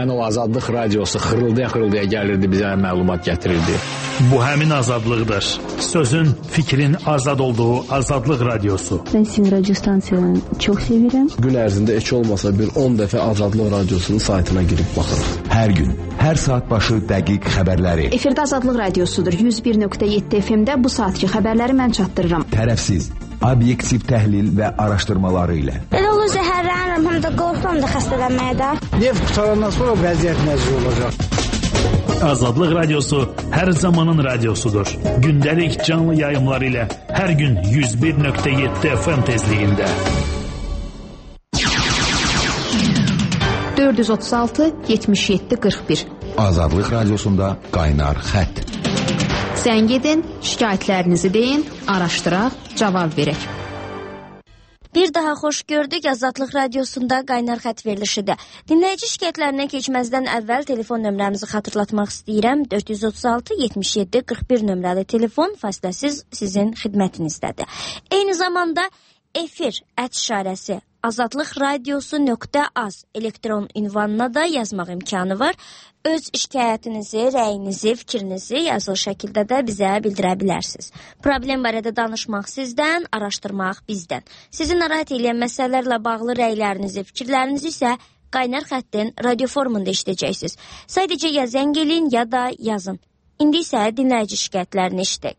həmən o Azadlıq radiosu xırıldaya-xırıldaya gəlirdi, bizə məlumat gətirirdi. Bu həmin azadlıqdır. Sözün, fikrin azad olduğu Azadlıq radiosu. Ben sizin radyo stansiyalarını çok seviyorum. Gün ərzində heç olmasa bir on dəfə Azadlıq radiosunun saytına girib baxırıq. Hər gün, hər saat başı dəqiq xəbərləri. Efirdə Azadlıq radiosudur. yüz bir nöqtə yeddi F M-də bu saatki xəbərləri mən çatdırıram. Tərəfsiz, obyektiv təhlil və araşdırmaları ilə. Elə olur zəhərlənirəm, həm də qorxuram da xəstələnməyə də. Neft qutarandan sonra vəziyyət necə olacaq? Azadlıq radiosu hər zamanın radiosudur. Gündəlik canlı yayımlar ilə hər gün yüz bir nöqtə yeddi F M tezliyində. dörd yüz otuz altı yetmiş yeddi qırx bir. Azadlıq radiosunda qaynar xətt. Zəng edin, şikayətlərinizi deyin, araşdıraq, cavab verək. Bir daha xoş gördük. Azadlıq radiosunda qaynar xətt verilişidir. Dinləyici şikayətlərinə keçməzdən əvvəl telefon nömrəmizi xatırlatmaq istəyirəm. dörd yüz otuz altı yetmiş yeddi qırx bir nömrəli telefon fasiləsiz sizin xidmətinizdədir. Eyni zamanda efir ət işarəsi azadlıq radiosu nöqtə az elektron ünvanına da yazmaq imkanı var. Öz şikayətinizi, rəyinizi, fikrinizi yazılı şəkildə də bizə bildirə bilərsiniz. Problem barədə danışmaq sizdən, araşdırmaq bizdən. Sizi narahat edən məsələlərlə bağlı rəylərinizi, fikirlərinizi isə qaynar xəttin radio formunda işləyəcəksiniz. Sadəcə ya zəng elin, ya da yazın. İndi isə dinləyici şikayətlərini işlək.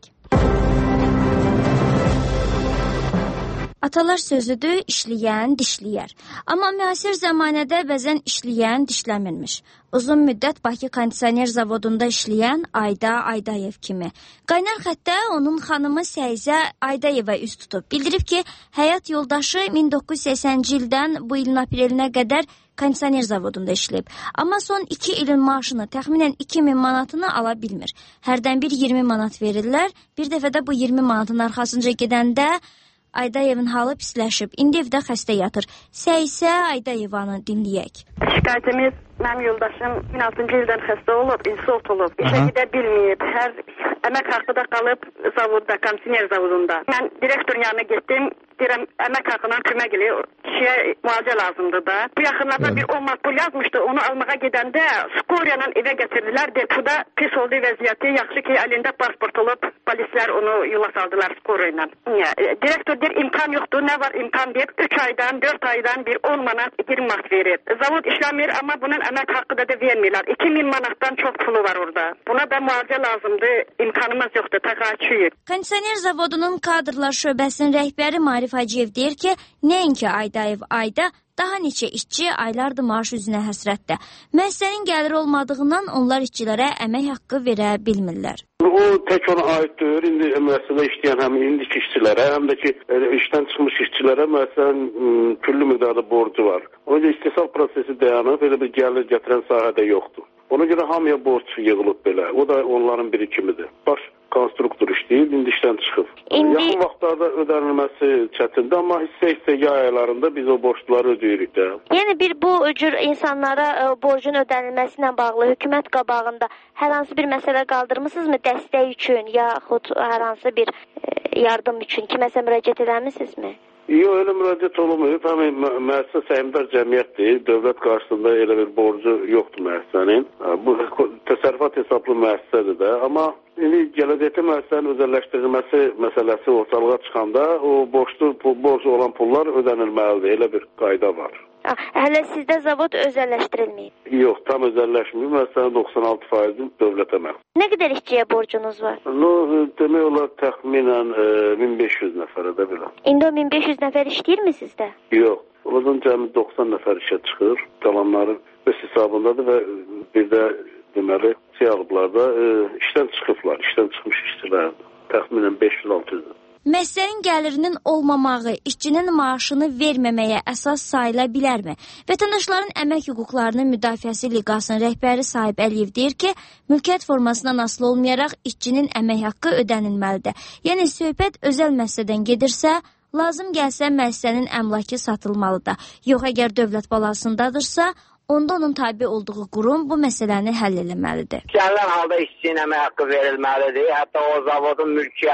Atalar sözüdür, işləyən dişləyər. Amma müasir zəmanədə bəzən işləyən dişləmirmiş. Uzun müddət Bakı kondisioner zavodunda işləyən Ayda Aydayev kimi. Qaynar xəttə onun xanımı Səyzə Aydayeva üst tutub. Bildirib ki, həyat yoldaşı min doqquz yüz səksəninci ildən bu ilin aprelinə qədər kondisioner zavodunda işləyib. Amma son iki ilin maaşını, təxminən iki min manatını ala bilmir. Hərdən bir iyirmi manat verirlər. Bir dəfə də bu iyirmi manatın arxasınca gedəndə Aydayevin halı pisləşib. İndi evdə xəstə yatır. Səysə Aydayevanı dinləyək. Şikayətimiz, mənim yoldaşım min altıncı ildən xəstə olub, insult olub. İşə gedə bilməyib. Hər əmək haqqı da qalıb zavodda, kondisioner zavodunda. Mən direktorun yanına getdim. Deyirəm, əmək haqqından kömək eləyir. Kişiyə müalicə lazımdır da. Bu yaxınlarda bir on manat pul yazmışdı. Onu almağa gedəndə skoriyla evə gətirdilər. Depoda pis olduğu vəziyyəti. Yaxşı ki, əlində pasport olub. Polislər onu yola saldılar skoriyla. Direktor deyir, imkan yoxdur. Nə var imkan deyib. üç aydan, dörd aydan bir on manat, iyirmi manat verir. Zavod işləmir, amma bunun əmək haqqı da, da vermirlər. iki min manatdan çox pulu var orada. Buna da müalicə lazımdır. İmkanımız yoxdur. Təqaüdçüyük. Kondisioner zavodunun kadrlar şöbəsinin rəhbəri Marif Hacıyev deyir ki, nəinki Aydayev ayda, daha neçə işçi aylardır maaş üzünə həsrətdə. Müəssisənin gəliri olmadığından onlar işçilərə əmək haqqı verə bilmirlər. O tək ona aiddir. İndi müəssisədə işləyən həm indiki işçilərə, həm də ki işdən çıxmış işçilərə müəssisənin küllü miqdarda borcu var. Onun üçün istehsal prosesi dayanıb, elə bir gəlir gətirən sahədə yoxdur. Ona görə hamıya borc yığılıb belə. O da onların birikimidir. Baş konstruktor işləyib, indi işdən çıxıb. İndi... Yaxın vaxtlarda ödənilməsi çətindir, amma hissə-hissə yay aylarında biz o borçları ödəyirik də. Yəni bir bu cür insanlara borcun ödənilməsi ilə bağlı hökumət qabağında hər hansı bir məsələ qaldırmısınızmı dəstək üçün, yaxud hər hansı bir yardım üçün kiməsə müraciət edəmisinizmi? Yox, elə müraciət olunmuyor. Həmin müəssisə səhmdar cəmiyyətdir. Dövlət qarşısında elə bir borcu yoxdur müəssisənin. Bu təsərrüfat hesablı müəssisədir də. Amma indi gələcəkdə müəssisənin özəlləşdirilməsi məsələsi ortalığa çıxanda o borclu, borcu olan pullar ödənilməlidir. Elə bir qayda var. Hələ sizdə zavod özəlləşdirilməyib? Yox, tam özəlləşməyib. Müəssisənin doxsan altı faizi dövlətə məxsus. Nə qədər işçiyə borcunuz var? No, demək olar təxminən e, min beş yüz nəfərə də belə. İndi o min beş yüz nəfər işləyirmi sizdə? Yox, oradan cəmi doxsan nəfər işə çıxır. Qalanların öz hesabındadır və bir də deməli şey alıblar da e, işdən çıxıblar, işdən çıxmış işçilərdir. Təxminən beş yüz altı yüz. Müəssisənin gəlirinin olmamağı işçinin maaşını verməməyə əsas sayıla bilərmi? Vətəndaşların əmək hüquqlarının müdafiəsi liqasının rəhbəri Sahib Əliyev deyir ki, mülkiyyət formasından asılı olmayaraq işçinin əmək haqqı ödənilməlidir. Yəni söhbət özəl müəssisədən gedirsə, lazım gəlsə müəssisənin əmlakı satılmalıdır. Yox, əgər dövlət balasındadırsa, onda onun tabi olduğu qurum bu məsələni həll eləməlidir. Gələn halda işçinin əmək haqqı verilməlidir. Hətta o zavodun mülkiyyəti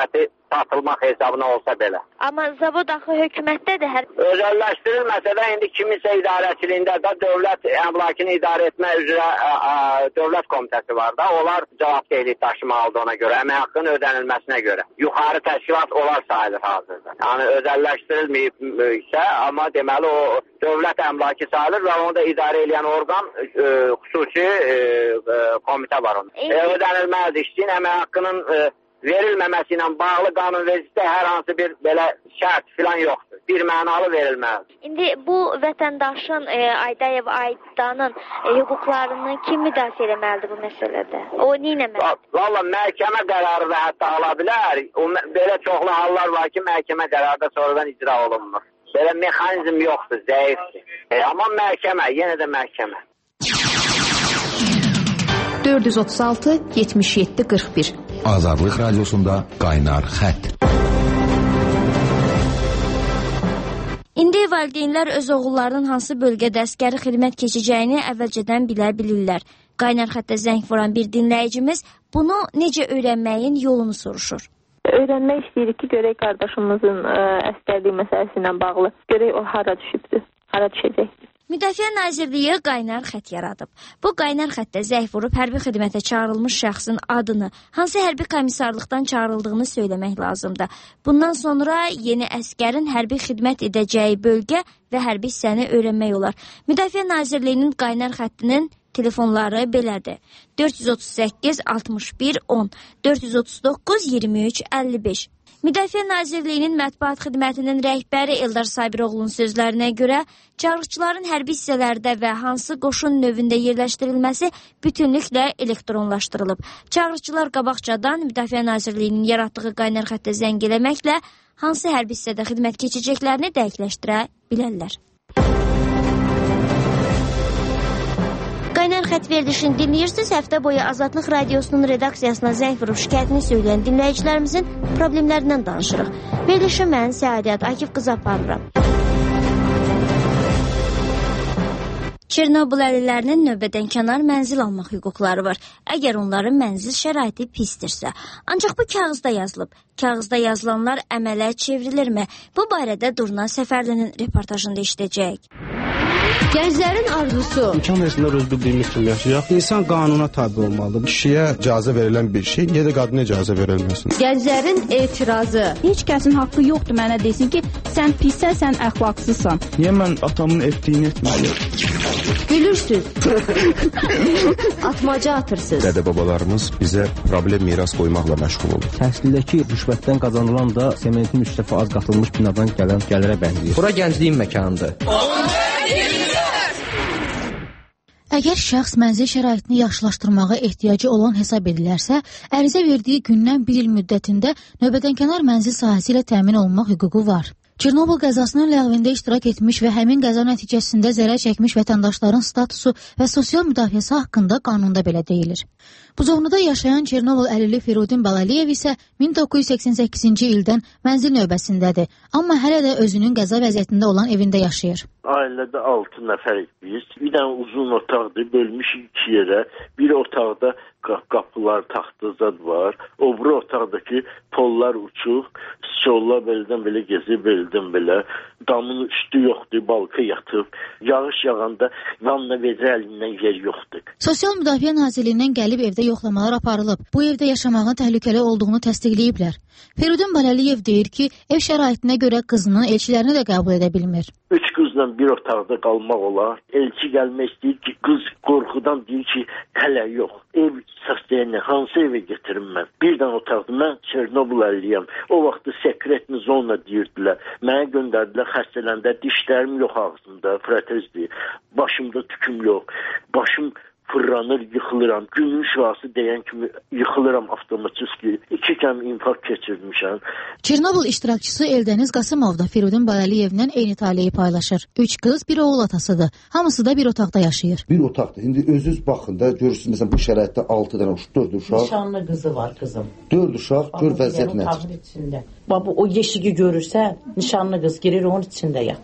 satılmaq hesabına olsa belə. Amma zavod axı hökumətdədir hər. Özəlləşdirilməsə də indi kiminsə idarəçiliyində də dövlət əmlakını idarə etmə üzrə ə, ə, dövlət komitəsi var da. Onlar cavabdehlik daşımalıdır ona görə, əmək haqqının ödənilməsinə görə. Yuxarı təşkilat onlar sayılır hazırda. Yəni özəlləşdirilməyibsə, amma deməli o dövlət əmlakı sayılır və onu da idarə edən orqan ə, xüsusi ə, ə, komitə var onun. E, ödənilməz işçinin əmək haqqının ə, verilməməsi ilə bağlı qanunvericilikdə hər hansı bir belə şərt filan yoxdur. Bir mənalı verilməlidir. İndi bu vətəndaşın e, Aydayev Aydanın e, hüquqlarını kim müdafiə etməlidir bu məsələdə? O nə etməlidir? Valla məhkəmə qərarı da hətta ala bilər. O, belə çoxlu hallar var ki, məhkəmə qərarı da sonradan icra olunmur. Belə mexanizm yoxdur, zəifdir. E, amma məhkəmə, yenə də məhkəmə. dörd yüz otuz altı yetmiş yeddi qırx bir Azadlıq Radiosunda Qaynar Xətt. İndi valideynlər öz oğullarının hansı bölgədə əskəri xidmət keçəcəyini əvvəlcədən bilə bilirlər. Qaynar Xəttə zəng vuran bir dinləyicimiz bunu necə öyrənməyin yolunu soruşur. Öyrənmək istəyirik ki, görək qardaşımızın ə, əskərlik məsələsi ilə bağlı. Görək o hara düşübdür, hara düşəcəkdir. Müdafiə Nazirliyi qaynar xətt yaradıb. Bu qaynar xəttə zəng vurub hərbi xidmətə çağırılmış şəxsin adını, hansı hərbi komissarlıqdan çağırıldığını söyləmək lazımdır. Bundan sonra yeni əskərin hərbi xidmət edəcəyi bölgə və hərbi hissəni öyrənmək olar. Müdafiə Nazirliyinin qaynar xəttinin telefonları belədir. dörd yüz otuz səkkiz altmış bir on, dörd yüz otuz doqquz iyirmi üç əlli beş. Müdafiə Nazirliyinin mətbuat xidmətinin rəhbəri Eldar Sabiroğlu'nun sözlərinə görə çağırışçıların hərbi hissələrdə və hansı qoşun növündə yerləşdirilməsi bütünlüklə elektronlaşdırılıb. Çağırışçılar qabaqcadan Müdafiə Nazirliyinin yaratdığı qaynar xəttə zəng eləməklə hansı hərbi hissədə xidmət keçəcəklərini dəqiqləşdirə bilərlər. Qaynar xətt verilişini dinləyirsiniz. Həftə boyu Azadlıq Radiosunun redaksiyasına zəng vurub şikayətini söyləyən dinləyicilərimizin problemlərindən danışırıq. Verilişi mən Səadət Akif qızı aparıram. Çernobıl əhlilərinin növbədən kənar mənzil almaq hüquqları var. Əgər onların mənzil şəraiti pisdirsə. Ancaq bu kağızda yazılıb. Kağızda yazılanlar əmələ çevrilirmi? Bu barədə Durna Səfərlinin reportajında işləyəcək. Gənclərin arzusu. İmkan versinlər öz bildiyimiz kimi yaşayaq. İnsan qanuna tabi olmalıdır. Kişiyə icazə verilən bir şey, niyə də qadına icazə verilməsin? Gənclərin etirazı. Heç kəsin haqqı yoxdur mənə desin ki, sən pissən, sən əxlaqsızsan. Niyə mən atamın etdiyini etməliyim? Gülürsüz. Atmaca atırsınız. Dədə-babalarımız bizə problem miras qoymaqla məşğul olur. Təhsildəki rüşvətdən qazanılan da sementin üç dəfə az qatılmış binadan gələn gəlirə bənzəyir. Bura gəncliyin məkanıdır. Əgər şəxs mənzil şəraitini yaxşılaşdırmağa ehtiyacı olan hesab edilərsə, ərizə verdiyi gündən bir il müddətində növbədənkənar mənzil sahəsi ilə təmin olunmaq hüququ var. Çernobıl qəzasının ləğvində iştirak etmiş və həmin qəza nəticəsində zərər çəkmiş vətəndaşların statusu və sosial müdafiəsi haqqında qanunda belə deyilir. Buzovnuda yaşayan Çernobıl əlilli Firudin Balaliyev isə min doqquz yüz səksən səkkizinci ildən mənzil növbəsindədir, amma hələ də özünün qəza vəziyyətində olan evində yaşayır. Ailədə altı nəfərik biz. Bir dənə uzun otaqdır, bölmüşük iki yerə. Bir otaqda qapılar, taxtazad var. O biri otaqdakı pollar uçuq, sıçollar beldən belə gezir, beldən belə. Damın üstü yoxdur, balka yatıb. Yağış yağanda vanna vedrə əlindən yer yoxdur. Sosial Müdafiə Nazirliyindən gəlib evdə yoxlamalar aparılıb. Bu evdə yaşamağın təhlükəli olduğunu təsdiqləyiblər. Firudin Balaliyev deyir ki, ev şəraitinə görə qızının elçilərini də qəbul edə bilmir. Üç qızla bir otaqda qalmaq olar. Elçi gəlmək istəyir ki, qız qorxudan deyir ki, hələ yox. Ev səsləyəni hansı evə getirim mən? Birdən otaqda mən Çernobıl əlliyəm. O vaxtda sekretni zona deyirdilər. Mənə göndərdilər xəstələndə dişlərim yox ağzımda, protezdir. Başımda tüküm yox. Başım fırlanır, yıxılıram. Günün şüası deyən kimi yıxılıram avtomatik. İki kəm infarkt keçirmişəm. Çernobıl iştirakçısı Eldəniz Qasımov da Firudin Balaliyevlə eyni taleyi paylaşır. Üç qız, bir oğul atasıdır. Hamısı da bir otaqda yaşayır. Bir otaqda. İndi özünüz baxın da görürsünüz, məsələn, bu şəraitdə altı dənə uşaq, dörd uşaq. Nişanlı qızı var qızım. Dörd uşaq, gör vəziyyət nədir? Bax, o yeşigi görürsə, nişanlı qız girir, onun içində yatır.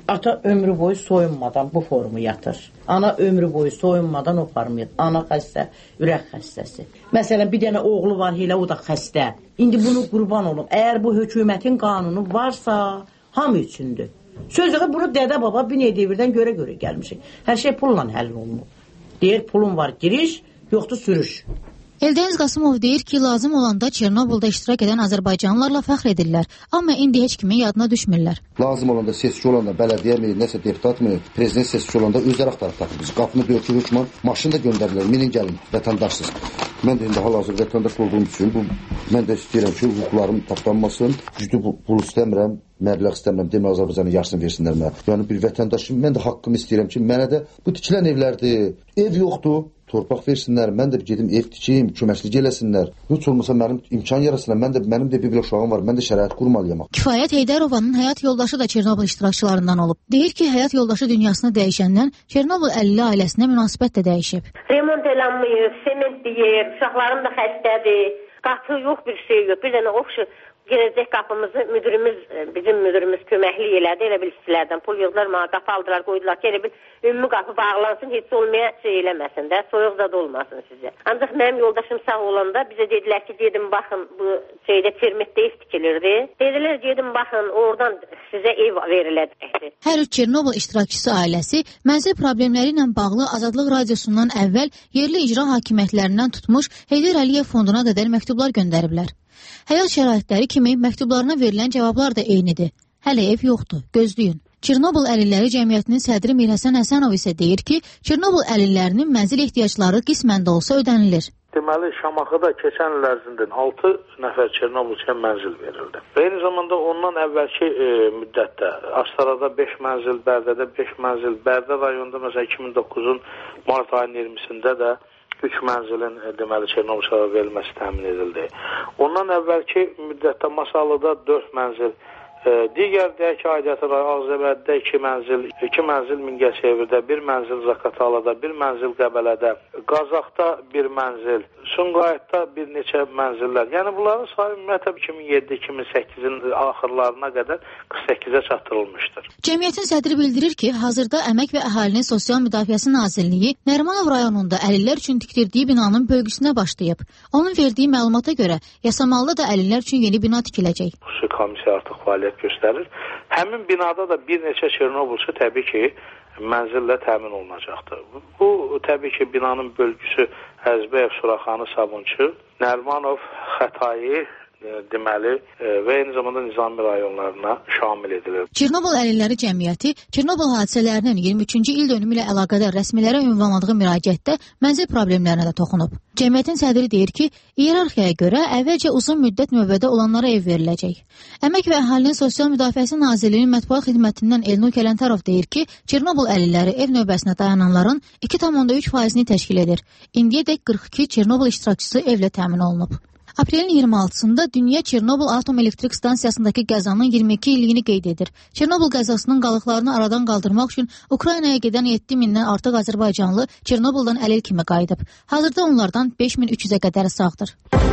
Ata ömrü boyu soyunmadan bu formu yatır. Ana ömrü boyu soyunmadan o formu yatır. Ana xəstə, ürək xəstəsi. Məsələn, bir dənə oğlu var, elə o da xəstə. İndi bunu qurban olum. Əgər bu hökumətin qanunu varsa, hamı üçündür. Sözü bunu dədə baba bir nedevirdən görə-görə gəlmişik. Hər şey pulla həll olunur. Deyir, pulun var, giriş, yoxdur sürüş. Eldəniz Qasımov deyir ki, lazım olanda Çernobılda iştirak edən Azərbaycanlılarla fəxr edirlər, amma indi heç kimin yadına düşmürlər. Lazım olanda seçki olanda bələdiyyə mi, nəsə deputat mı, prezident seçki olanda özləri axtarıb tapır. Biz qapını döyür ki, hökman maşını da göndərirlər, minin gəlin, vətəndaşsız. Mən də indi hal-hazır vətəndaş olduğum üçün bu, mən də istəyirəm ki, hüquqlarım tapdanmasın, güclü pul istəmirəm, məbləğ istəmirəm, demək Azərbaycanın yarısını versinlər mənə. Yəni bir vətəndaşım, mən də haqqımı istəyirəm ki, mənə də bu tikilən evlərdir, ev yoxdur. Torpaq versinlər, mən də gedim ev tikeyim, köməklik eləsinlər. Heç olmasa mənim imkan yarasınlar, mən də mənim də bir bir uşağım var, mən də şərait qurmalıyam. Kifayət Heydərovanın həyat yoldaşı da Çernobıl iştirakçılarından olub. Deyir ki, həyat yoldaşı dünyasını dəyişəndən Çernobıl əlilli ailəsinə münasibət də dəyişib. Remont eləməyib, sement deyir, uşaqlarım da xəstədir, qapı yox, bir şey yox, bir dənə oxşu. Gələcək qapımızı müdürümüz, bizim müdürümüz köməklik elədi, elə bil işçilərdən pul yığdılar, mənə qapı aldılar, qoydular ki, elə bil ümumi qapı bağlansın, heç olmaya şey eləməsin də, soyuq zad olmasın sizə. Ancaq mənim yoldaşım sağ olanda bizə dedilər ki, dedim, baxın, bu şeydə Çermetdə ev tikilirdi. Dedilər, dedim, baxın, oradan sizə ev veriləcəkdir. Hər üç Çernobıl iştirakçısı ailəsi mənzil problemləri ilə bağlı Azadlıq Radiosundan əvvəl yerli icra hakimiyyətlərindən tutmuş Heydər Əliyev fonduna qədər məktublar göndəriblər. Həyat şəraitləri kimi məktublarına verilən cavablar da eynidir. Hələ ev yoxdur, gözləyin. Çernobıl əlilləri cəmiyyətinin sədri Mirhəsən Həsənov isə deyir ki, Çernobıl əlillərinin mənzil ehtiyacları qismən də olsa ödənilir. Deməli, Şamaxıda keçən il ərzində altı nəfər Çernobılçıya mənzil verildi. Və eyni zamanda ondan əvvəlki e, müddətdə Astarada beş mənzil, Bərdədə beş mənzil, Bərdə rayonunda məsələn iki min doqquzun mart ayının iyirmisində də üç mənzilin deməli Çernobılçılara verilməsi təmin edildi. Ondan əvvəlki müddətdə Masallıda dörd mənzil, e, digər deyək ki, aidiyyatı Ağzəbəddə iki mənzil, iki mənzil Mingəçevirdə, bir mənzil Zaqatalada, bir mənzil Qəbələdə, Qazaxda bir mənzil, Sumqayıtda bir neçə mənzillər. Yəni bunların sayı ümumiyyətlə iki min yeddi iki min səkkizin axırlarına qədər qırx səkkizə çatdırılmışdır. Cəmiyyətin sədri bildirir ki, hazırda Əmək və Əhalinin Sosial Müdafiəsi Nazirliyi Nərimanov rayonunda əlillər üçün tikdirdiyi binanın bölgüsünə başlayıb. Onun verdiyi məlumata görə Yasamalda da əlillər üçün yeni bina tikiləcək. Xüsusi komissiya artıq fəaliyyət göstərir. Həmin binada da bir neçə Çernobılçı təbii ki, mənzillə təmin olunacaqdır. Bu, təbii ki, binanın bölgüsü Əzbəyev, Suraxanı, Sabunçu, Nərimanov, Xətayi, deməli və eyni zamanda Nizami rayonlarına şamil edilir. Çernobıl əlilləri cəmiyyəti Çernobıl hadisələrinin iyirmi üçüncü il dönümü ilə əlaqədar rəsmilərə ünvanladığı müraciətdə mənzil problemlərinə də toxunub. Cəmiyyətin sədri deyir ki, iyerarxiyaya görə əvvəlcə uzun müddət növbədə olanlara ev veriləcək. Əmək və Əhalinin Sosial Müdafiəsi Nazirliyinin mətbuat xidmətindən Elnur Kələntarov deyir ki, Çernobıl əlilləri ev növbəsinə dayananların iki tam onda üç faizini təşkil edir. İndiyədək qırx iki Çernobıl iştirakçısı evlə təmin olunub. Aprelin iyirmi altısında dünya Çernobıl Atom Elektrik Stansiyasındakı qəzanın iyirmi iki illiyini qeyd edir. Çernobıl qəzasının qalıqlarını aradan qaldırmaq üçün Ukraynaya gedən yeddi mindən artıq Azərbaycanlı Çernobıldan əlil kimi qayıdıb. Hazırda onlardan beş min üç yüzə qədəri sağdır.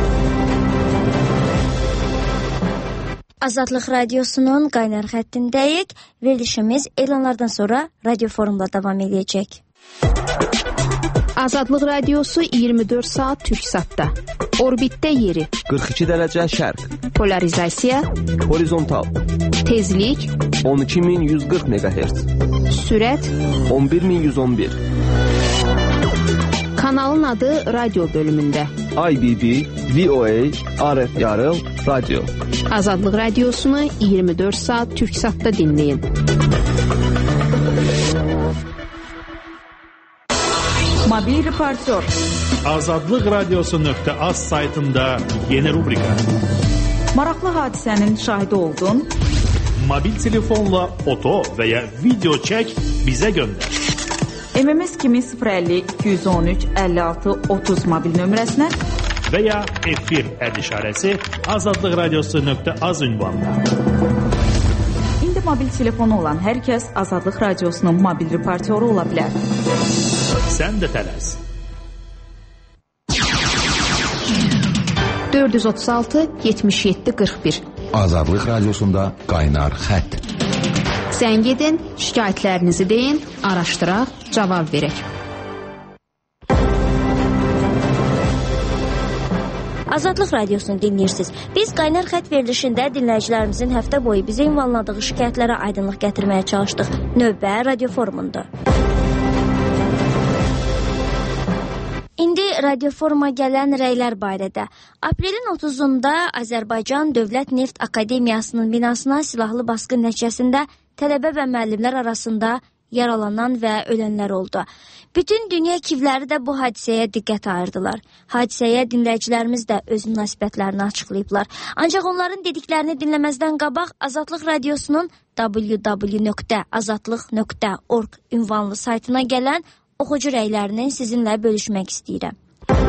Azadlıq Radiosunun qaynar xəttindəyik. Verilişimiz elanlardan sonra radio forumla davam edəcək. Azadlıq Radiosu iyirmi dörd saat Türksatda. Orbitdə yeri. qırx iki dərəcə şərq. Polarizasiya. Horizontal. Tezlik. on iki min yüz qırx meqahertz. Sürət. on bir min yüz on bir. Kanalın adı radio bölümündə. I B B, V O A, R F Yarıl, Radio. Azadlıq Radiosunu iyirmi dörd saat Türksatda dinləyin. Mobil reportör. Azadlıq Radiosu nöqtə az saytında yeni rubrika. Maraqlı hadisənin şahidi oldun. Mobil telefonla foto və ya video çək bizə göndər. M M S kimi sıfır əlli iki yüz on üç əlli altı otuz mobil nömrəsinə və ya efir əd işarəsi Azadlıq Radiosu nöqtə az ünvanına. İndi mobil telefonu olan hər kəs Azadlıq Radiosunun mobil reportyoru ola bilər. Sən də tələs. dörd yüz otuz altı yetmiş yeddi qırx bir. Azadlıq Radiosunda qaynar xətt. Zəng edin, şikayətlərinizi deyin, araşdıraq, cavab verək. Azadlıq Radiosunu dinləyirsiniz. Biz qaynar xətt verilişində dinləyicilərimizin həftə boyu bizə ünvanladığı şikayətlərə aydınlıq gətirməyə çalışdıq. Növbə radio forumunda. İndi radio foruma gələn rəylər barədə. Aprelin otuzunda Azərbaycan Dövlət Neft Akademiyasının binasına silahlı basqın nəticəsində tələbə və müəllimlər arasında yaralanan və ölənlər oldu. Bütün dünya kivləri də bu hadisəyə diqqət ayırdılar. Hadisəyə dinləyicilərimiz də öz münasibətlərini açıqlayıblar. Ancaq onların dediklərini dinləməzdən qabaq Azadlıq Radiosunun w w w nöqtə azadlıq nöqtə org ünvanlı saytına gələn oxucu rəylərini sizinlə bölüşmək istəyirəm.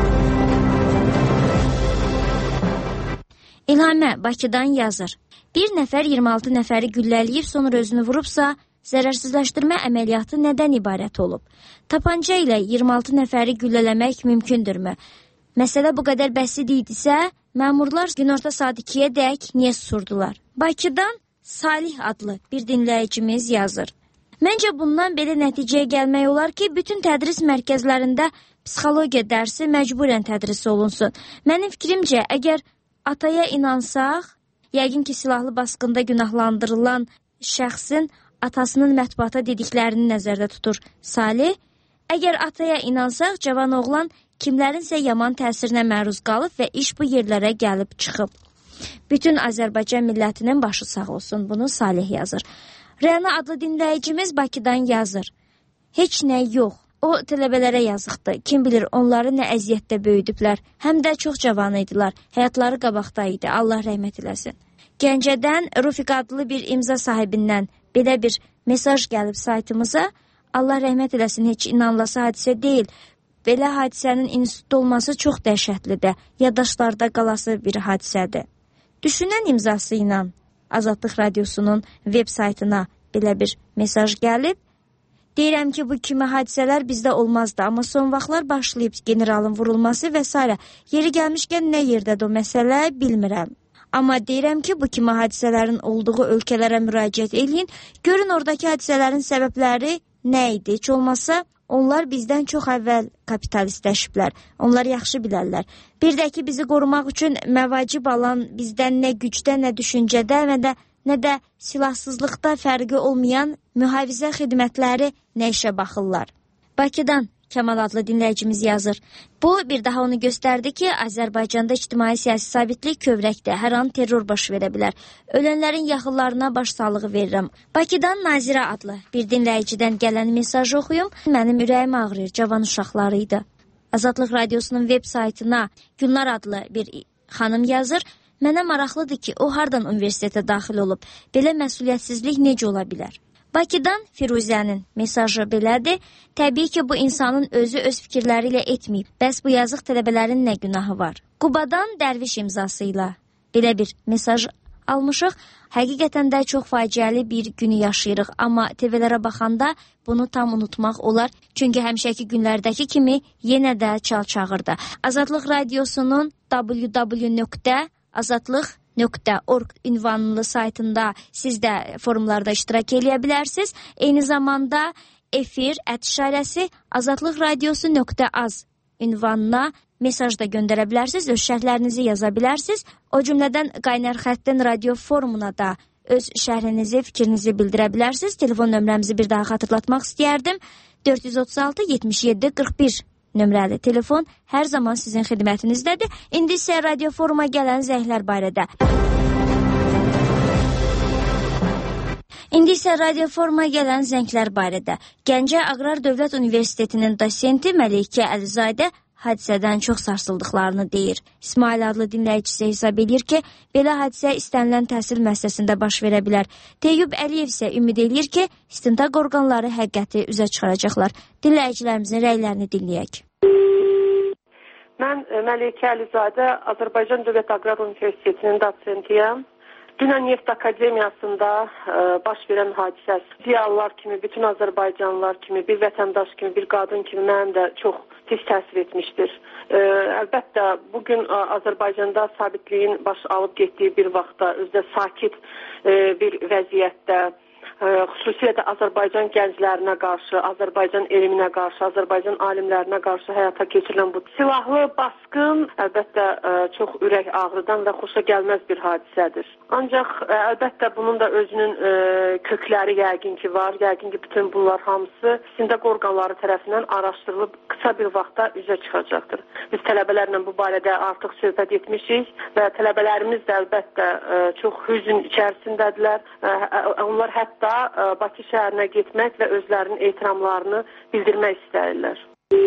İlhamə Bakıdan yazır. Bir nəfər iyirmi altı nəfəri güllələyib sonra özünü vurubsa, zərərsizləşdirmə əməliyyatı nədən ibarət olub? Tapanca ilə iyirmi altı nəfəri güllələmək mümkündürmü? Məsələ bu qədər bəsit idisə, məmurlar günorta saat ikiyə dək niyə susurdular? Bakıdan Salih adlı bir dinləyicimiz yazır. Məncə bundan belə nəticəyə gəlmək olar ki, bütün tədris mərkəzlərində psixologiya dərsi məcburən tədris olunsun. Mənim fikrimcə, əgər ataya inansaq, yəqin ki, silahlı basqında günahlandırılan şəxsin atasının mətbuata dediklərini nəzərdə tutur Salih. Əgər ataya inansaq, cavan oğlan kimlərinsə yaman təsirinə məruz qalıb və iş bu yerlərə gəlib çıxıb. Bütün Azərbaycan millətinin başı sağ olsun, bunu Salih yazır. Rəna adlı dinləyicimiz Bakıdan yazır. Heç nə yox. O tələbələrə yazıqdır. Kim bilir onları nə əziyyətdə böyüdüblər. Həm də çox cavan idilər. Həyatları qabaqda idi. Allah rəhmət eləsin. Gəncədən Rufiq adlı bir imza sahibindən belə bir mesaj gəlib saytımıza. Allah rəhmət eləsin, heç inanılası hadisə deyil. Belə hadisənin institutda olması çox dəhşətlidir. Yaddaşlarda qalası bir hadisədir. Düşünən imzası ilə Azadlıq Radiosunun web saytına belə bir mesaj gəlib. Deyirəm ki, bu kimi hadisələr bizdə olmazdı, amma son vaxtlar başlayıb generalın vurulması və s. Yeri gəlmişkən nə yerdədir o məsələ bilmirəm. Amma deyirəm ki, bu kimi hadisələrin olduğu ölkələrə müraciət eləyin. Görün oradakı hadisələrin səbəbləri nə idi? Heç olmasa onlar bizdən çox əvvəl kapitalistləşiblər. Onlar yaxşı bilərlər. Bir də ki, bizi qorumaq üçün məvacib alan bizdən nə gücdə, nə düşüncədə və də nə də silahsızlıqda fərqi olmayan mühafizə xidmətləri nə işə baxırlar. Bakıdan Kəmal adlı dinləyicimiz yazır. Bu, bir daha onu göstərdi ki, Azərbaycanda ictimai-siyasi sabitlik kövrəkdə, hər an terror baş verə bilər. Ölənlərin yaxınlarına başsağlığı verirəm. Bakıdan Nazirə adlı bir dinləyicidən gələn mesajı oxuyum. Mənim ürəyim ağrıyır, cavan uşaqları idi. Azadlıq Radiosunun web saytına Gülnar adlı bir xanım yazır. Mənə maraqlıdır ki, o hardan universitetə daxil olub? Belə məsuliyyətsizlik necə ola bilər? Bakıdan Firuzənin mesajı belədir. Təbii ki, bu insanın özü öz fikirləri ilə etməyib. Bəs bu yazıq tələbələrin nə günahı var? Qubadan Dərviş imzası ilə belə bir mesaj almışıq. Həqiqətən də çox faciəli bir günü yaşayırıq. Amma T V-lərə baxanda bunu tam unutmaq olar. Çünki həmişəki günlərdəki kimi yenə də çal-çağırdı. Azadlıq Radiosunun w w w nöqtə azadlıq nöqtə org ünvanlı saytında siz də forumlarda iştirak eləyə bilərsiniz. Eyni zamanda efir ət işarəsi azadlıq radiosu nöqtə az ünvanına mesaj da göndərə bilərsiniz. Öz şərhlərinizi yaza bilərsiniz. O cümlədən Qaynar Xəttin radio forumuna da öz şərhinizi, fikrinizi bildirə bilərsiniz. Telefon nömrəmizi bir daha xatırlatmaq istəyərdim. dörd yüz otuz altı yetmiş yeddi qırx bir nömrəli telefon hər zaman sizin xidmətinizdədir. İndi isə radio foruma gələn zənglər barədə. İndi isə radio foruma gələn zənglər barədə. Gəncə Aqrar Dövlət Universitetinin dosenti Məlikə Əlizadə hadisədən çox sarsıldıqlarını deyir. İsmail adlı dinləyicisi hesab edir ki, belə hadisə istənilən təhsil müəssisəsində baş verə bilər. Teyyub Əliyev isə ümid edir ki, istintaq orqanları həqiqəti üzə çıxaracaqlar. Dinləyicilərimizin rəylərini dinləyək. Mən Məlikə Əlizadə, Azərbaycan Dövlət Aqrar Universitetinin dosentiyəm. Dünən Neft Akademiyasında ə, baş verən hadisə ziyalılar kimi, bütün Azərbaycanlılar kimi, bir vətəndaş kimi, bir qadın kimi mənim də çox pis təsir etmişdir. Ə, əlbəttə, bugün ə, Azərbaycanda sabitliyin baş alıb getdiyi bir vaxtda, özdə sakit ə, bir vəziyyətdə xüsusilə də Azərbaycan gənclərinə qarşı, Azərbaycan elminə qarşı, Azərbaycan alimlərinə qarşı həyata keçirilən bu silahlı basqın əlbəttə çox ürək ağrıdan və xoşa gəlməz bir hadisədir. Ancaq əlbəttə bunun da özünün kökləri yəqin ki var, yəqin ki bütün bunlar hamısı istintaq orqanları tərəfindən araşdırılıb qısa bir vaxtda üzə çıxacaqdır. Biz tələbələrlə bu barədə artıq söhbət etmişik və tələbələrimiz də əlbəttə çox hüzün içərisindədirlər. Onlar hətta Bakı şəhərinə getmək və özlərinin ehtiramlarını bildirmək istəyirlər.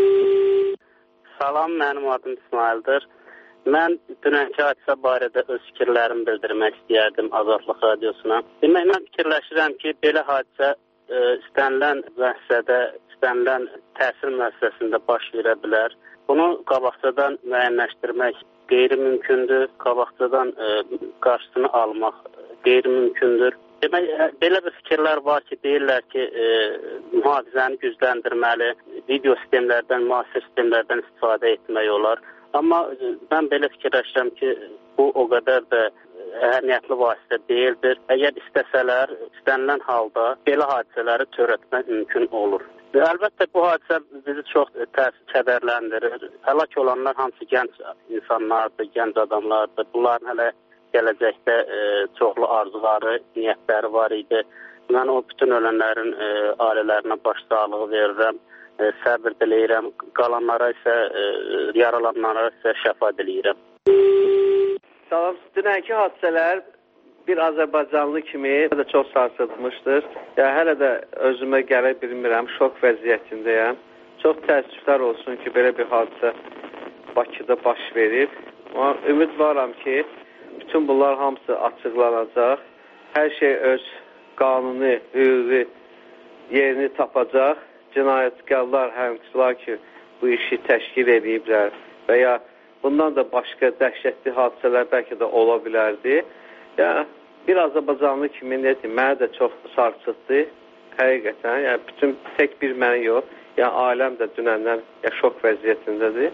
Salam, mənim adım İsmaildir. Mən dünənki hadisə barədə öz fikirlərimi bildirmək istəyərdim Azadlıq Radiosuna. Demək, mən fikirləşirəm ki, belə hadisə e, istənilən müəssisədə, istənilən təhsil müəssisəsində baş verə bilər. Bunu qabaqcadan müəyyənləşdirmək qeyri-mümkündür, qabaqcadan e, qarşısını almaq qeyri-mümkündür. Demək, belə bir fikirlər var ki, deyirlər ki, e, mühafizəni gücləndirməli, video sistemlərdən, müasir sistemlərdən istifadə etmək olar. Amma e, mən belə fikirləşirəm ki, bu o qədər də əhəmiyyətli vasitə deyildir. Əgər istəsələr, istənilən halda belə hadisələri törətmək mümkün olur. Və əlbəttə, bu hadisə bizi çox təəssüf kədərləndirir. Həlak olanlar hamısı gənc insanlardır, gənc adamlardır. Bunların hələ gələcəkdə e, çoxlu arzuları, niyyətləri var idi. Mən o bütün ölənlərin e, ailələrinə başsağlığı verirəm, e, səbir diləyirəm. Qalanlara isə, e, yaralananlara isə şəfa diləyirəm. Salam, dünənki hadisələr bir Azərbaycanlı kimi də çox sarsıtmışdır. Yəni, hələ də özümə gələ bilmirəm, şok vəziyyətindəyəm. Çox təəssüflər olsun ki, belə bir hadisə Bakıda baş verib. Amma ümid varam ki, bütün bunlar hamısı açıqlanacaq. Hər şey öz qanuni, hüquqi yerini tapacaq. Cinayətkarlar, həmçilər ki, bu işi təşkil ediblər və ya bundan da başqa dəhşətli hadisələr bəlkə də ola bilərdi. Yəni, bir Azərbaycanlı kimi nedir, mənə də çox sarsıtdı. Həqiqətən, yəni bütün tək bir mənə yox, yəni ailəm də dünəndən ya, şok vəziyyətindədir.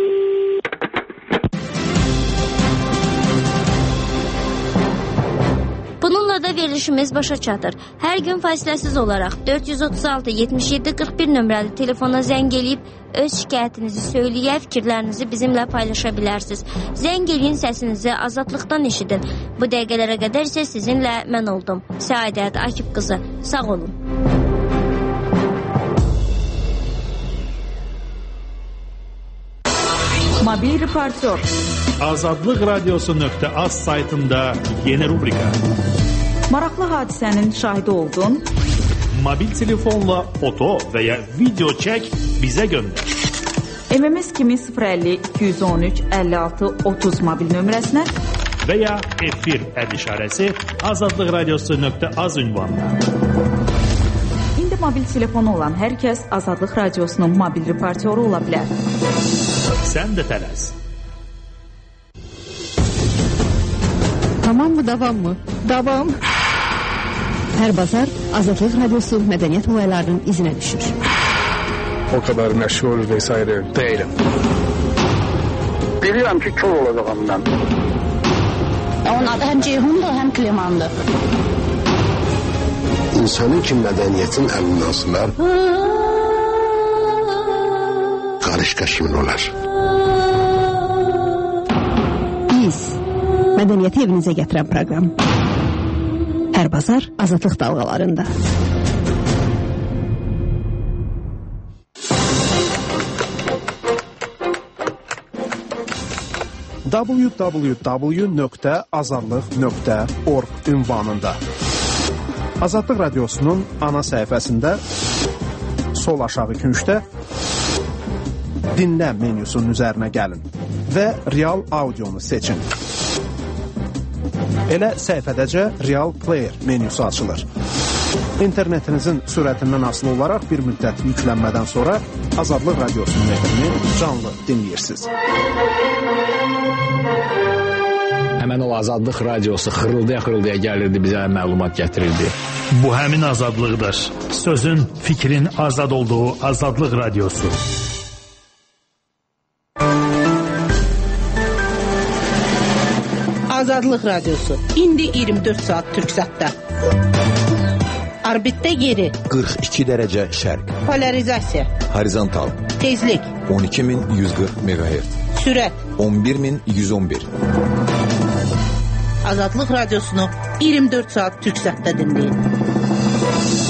Bununla da verilişimiz başa çatır. Hər gün fasiləsiz olaraq dörd yüz otuz altı yetmiş yeddi qırx bir nömrəli telefona zəng eləyib öz şikayətinizi söyləyə, fikirlərinizi bizimlə paylaşa bilərsiniz. Zəng eləyin, səsinizi azadlıqdan eşidin. Bu dəqiqələrə qədər isə sizinlə mən oldum. Səadət Akif qızı. Sağ olun. Mobil reportör. Azadlıq Radiosu nöqtə az saytında yeni rubrika. Maraqlı hadisənin şahidi oldun. Mobil telefonla foto və ya video çək, bizə göndər. M M S kimi sıfır əlli iki yüz on üç əlli altı otuz mobil nömrəsinə və ya efir əd işarəsi Azadlıq Radiosu nöqtə az ünvanına. İndi mobil telefonu olan hər kəs Azadlıq Radiosunun mobil reportyoru ola bilər. Sən də tələs. Tamam mı, davam mı? Davam. Hər bazar Azadlıq Radiosu mədəniyyət olaylarının izinə düşür. O kadar məşğul vesaire değilim. Biliyorum ki kör olacağım ben. Onun adı həm Ceyhundur, həm Klemandır. İnsanın ki mədəniyyətin əlindən asılar, qarışqa kimin olar? Biz mədəniyyəti evinizə gətirən proqram. Hər bazar Azadlıq dalğalarında. w w w nöqtə azadlıq nöqtə org ünvanında. Azadlıq Radiosunun ana səhifəsində sol aşağı küncdə dinlə menyusunun üzərinə gəlin və real audionu seçin. Elə səhifədəcə Real Player menyusu açılır. İnternetinizin sürətindən asılı olaraq bir müddət yüklənmədən sonra Azadlıq Radiosunun efini canlı dinləyirsiniz. Həmən o Azadlıq Radiosu xırıldaya-xırıldaya gəlirdi, bizə məlumat gətirirdi. Bu həmin azadlıqdır. Sözün, fikrin azad olduğu Azadlıq Radiosu. Azadlıq Radiosu. İndi iyirmi dörd saat Türksatda. Orbitdə yeri. qırx iki dərəcə şərq. Polarizasiya. Horizontal. Tezlik. on iki min yüz qırx meqahertz. Sürət. on bir min yüz on bir. Azadlıq radiosunu iyirmi dörd saat Türksatda dinləyin.